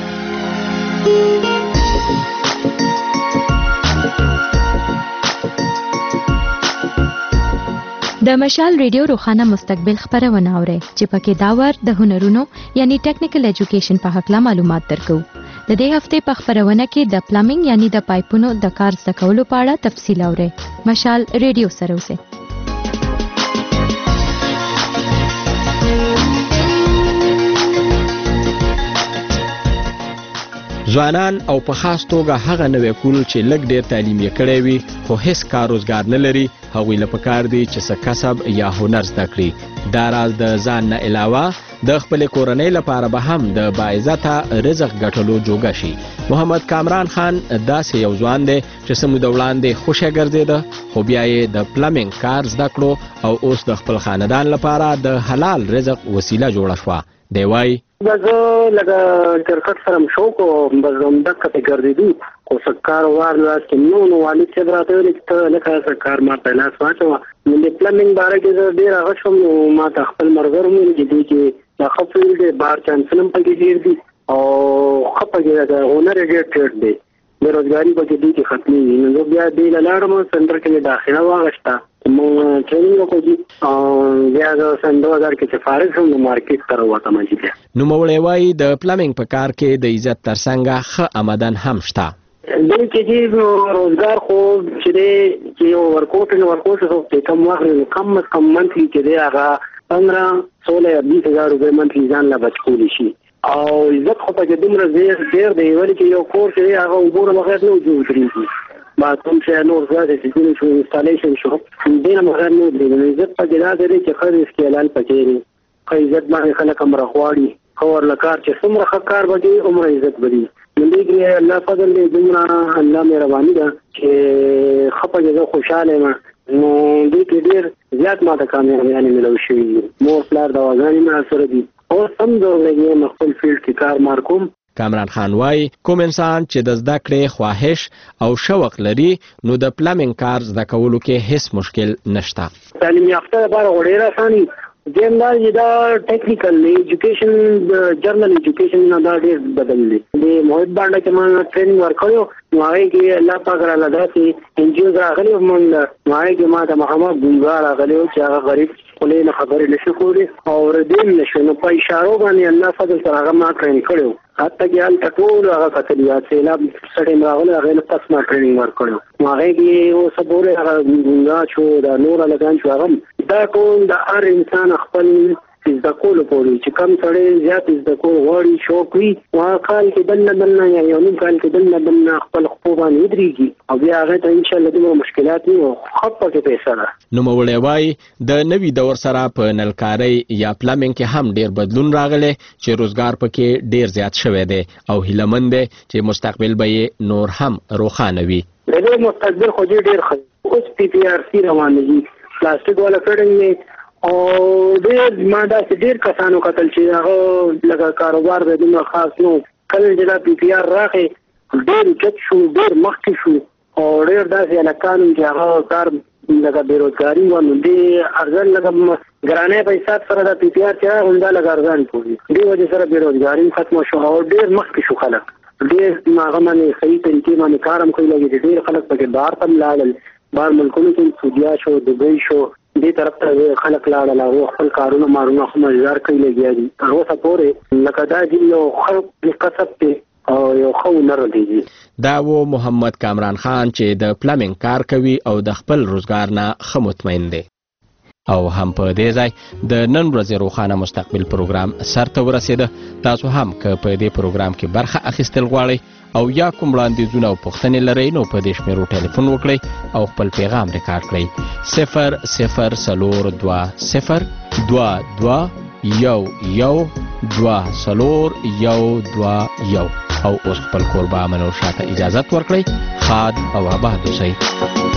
د مشال ریډیو روخانه مستقبل خبرونه اوري چې پکې داور د هنرونو یعنی ټیکنیکل ایجوکیشن په حق لا معلومات درکو. د دې هفته په خبرونه کې د پلامینګ یعنی د پایپونو د کار زده کولو په اړه تفصیل اوري. مشال ریډیو سره اوسئ. ځوانان او په خاص توګه هغه نوې کول چې لږ ډېر تعلیم یې کړی وي خو هیڅ کار روزګار نه لري هغوی له پکار دی چې څه کسب یا هنر زده کړي. دا راز د ځان نه علاوه د خپلې کورنۍ لپاره به هم د باعزته رزق ګټلو جوګه شي. محمد کامران خان داسې یو ځوان دی چې څه موده وړاندې خوشی ګرځېده خو بیا یې د پلمینګ کار زده کړو او اوس د خپل خاندان لپاره د حلال رزق وسیله جوړه شوه. دی وایي زه لکه کرکټ سره م شوق وم بس همدغه پسې ګرځېدو خو څه کاروبار لاس کې نه و نو والد صاحب راته ویلې چې ته لکه څه کار ما ته لاس واچوه. نو د پلمینګ باره کې زه ډېر هغه شوم نو ما ته خپل ملګرو وویل چې دوی چې دا ښه فیلډ دی بهر چانسونه هم پکې ډېر دي او ښه پکې د هنر یې ډېر ټیټ دی بېروزګاري پکې دوی کې ختمېږي. نو زه بیا دې له لاړم سنټر کې مې داخله واخېسته موږ ټریننګ وکړو او بیا زه سن دوه هزار کې چې فارغ شوم نو مارکیټ ته راووتم چې بیا نوموړی وایي د پلمینګ په کار کې د عزت ترڅنګ ښه آمدن هم شته. دوی چې دې روزګار خو چې دی چې یو ورکوټ نه ورکوټ څوک چې کم واخلي نو کم از کم منتلي چې دی هغه پندرہ سوله یا بیس هزار روپۍ منتلي ځان له بچ کولی شي او عزت خو پکې دومره ډېر دی ولې چې یو کور چې دی هغه اوبو نه بغیر نه جوړېږي باتوم چې نور زیاتې چې شو انسټالیشن شو دې نه بغیر نه دی نو عزت پکې دا دی چې ښه استعلال پکې دی ښه عزت باندې خلک هم راغواړي ښه ورله کار چې څومره ښه کار به کوي عمره عزت به دي. نو دې کې الله فضل دی دومره الله مهرباني ده چې ښه پکې زه خوشحاله یم نو دې کې ډېر زیات ما ته کامیابیانې میلاو شوي دي. مور پلار دواګانې مې راسره دي اوس هم زه لګیا یم خپل فیلډ کې کار مار کوم. کامران خان وای کوم انسان چې د زده کړې خواهش او شوق لري نو د پلمینګ کار زده کولو کې هیڅ مشکل نشته. تعلیم یافته لپاره ډېر اساني دیم دا چې دا ټیکنیکل ایجوکیشن جرنل ایجوکیشن نه دا ډېر بدل دی. د محیط باندې چې ما ټریننګ ورکړو نو هغې کې الله پاک راله داسې ان جي اوز راغلي وو موږ نو هغې کې ما ته محمد ګویبا راغلی وو چې هغه غریب خولې نه خبرې نشو کولی او اورېدی نه شو نو په اشارو باندې الله فضل سره هغه ما ټرین کړی وو حتی کې هلته ټول هغه کتلي یا سیلاب سړی م راغلی هغې نه پس ما ټریننګ ورکړی نو هغې کې اوسه پورې هغه ګونګا شو دا نور هلکان شو هغه دا ټول د هر انسان خپل زده کولو پورې چې کم سړی زیات زده کول غواړي شوق وي نو هغه کال کې بل نه بل نه یا یو نیم کال کې بل نه بل نه خپل خپو باندې ودرېږي او بیا هغې ته انشاءالله دومره مشکلات وي او ښه پکې پیسه ده. نوموړی وایي د نوي دور سره په نلکارۍ یا پلمینګ کې هم ډېر بدلون راغلی چې روزګار پکې ډېر زیات شوی دی او هیلهمند دی چې مستقبل به یې نور هم روښانه وي. د دې مستقبل خو ډېر ښه اوس پی پی آر سی روان دي پلاستیک والا فیډنګ دی او ډېر ما داسې ډېر کسانو کتل چې هغه لکه کاروبار به دومره خاص نو کله چې دا پی پی آر راغی ډېر اوچت شو ډېر مخکې شو او ډېر داسې هلکان چې هغه کار لکه بېروزګاري وه نو دې ارزان لکه ګرانۍ په حساب سره دا پی پی آر چې راغی همدا لږ ارزان پورې دې وجې سره بېروزګاري هم ختمه شو او ډېر مخکې شو خلک ډېر هغه باندې صحیح طریقې باندې کار هم کوي لګي ډېر خلک پکې بهر ته هم لاړل بهر ملکونو کې سعودیا شو دبۍ شو دې طرف ته خلک لاړل هغو خپل کارونه مارونه خو مزدار کوي لګیا دي تر اوسه پورې لکه دا چې یو ښه کسب دی او یو ښه هنر دی. دا و محمد کامران خان چې د پلمینګ کار کوي او د خپل روزګار نه ښه مطمئن دی. او هم په دې ځای د نن ورځې روښانه مستقبل پروګرام سر ته ورسېده. تاسو هم که په دې پروګرام کې برخه اخیستل غواړئ او یا کوم وړاندیزونه او پوښتنې لرئ نو په دې شمیرو ټلیفون وکړئ او خپل پیغام ریکارډ کړئ صفر صفر څلور دوه صفر دوه دوه یو یو دوه څلور یو دوه یو او اوس خپل کوربه امن او شاته اجازت ورکړئ. ښاد او آباد اوسئ.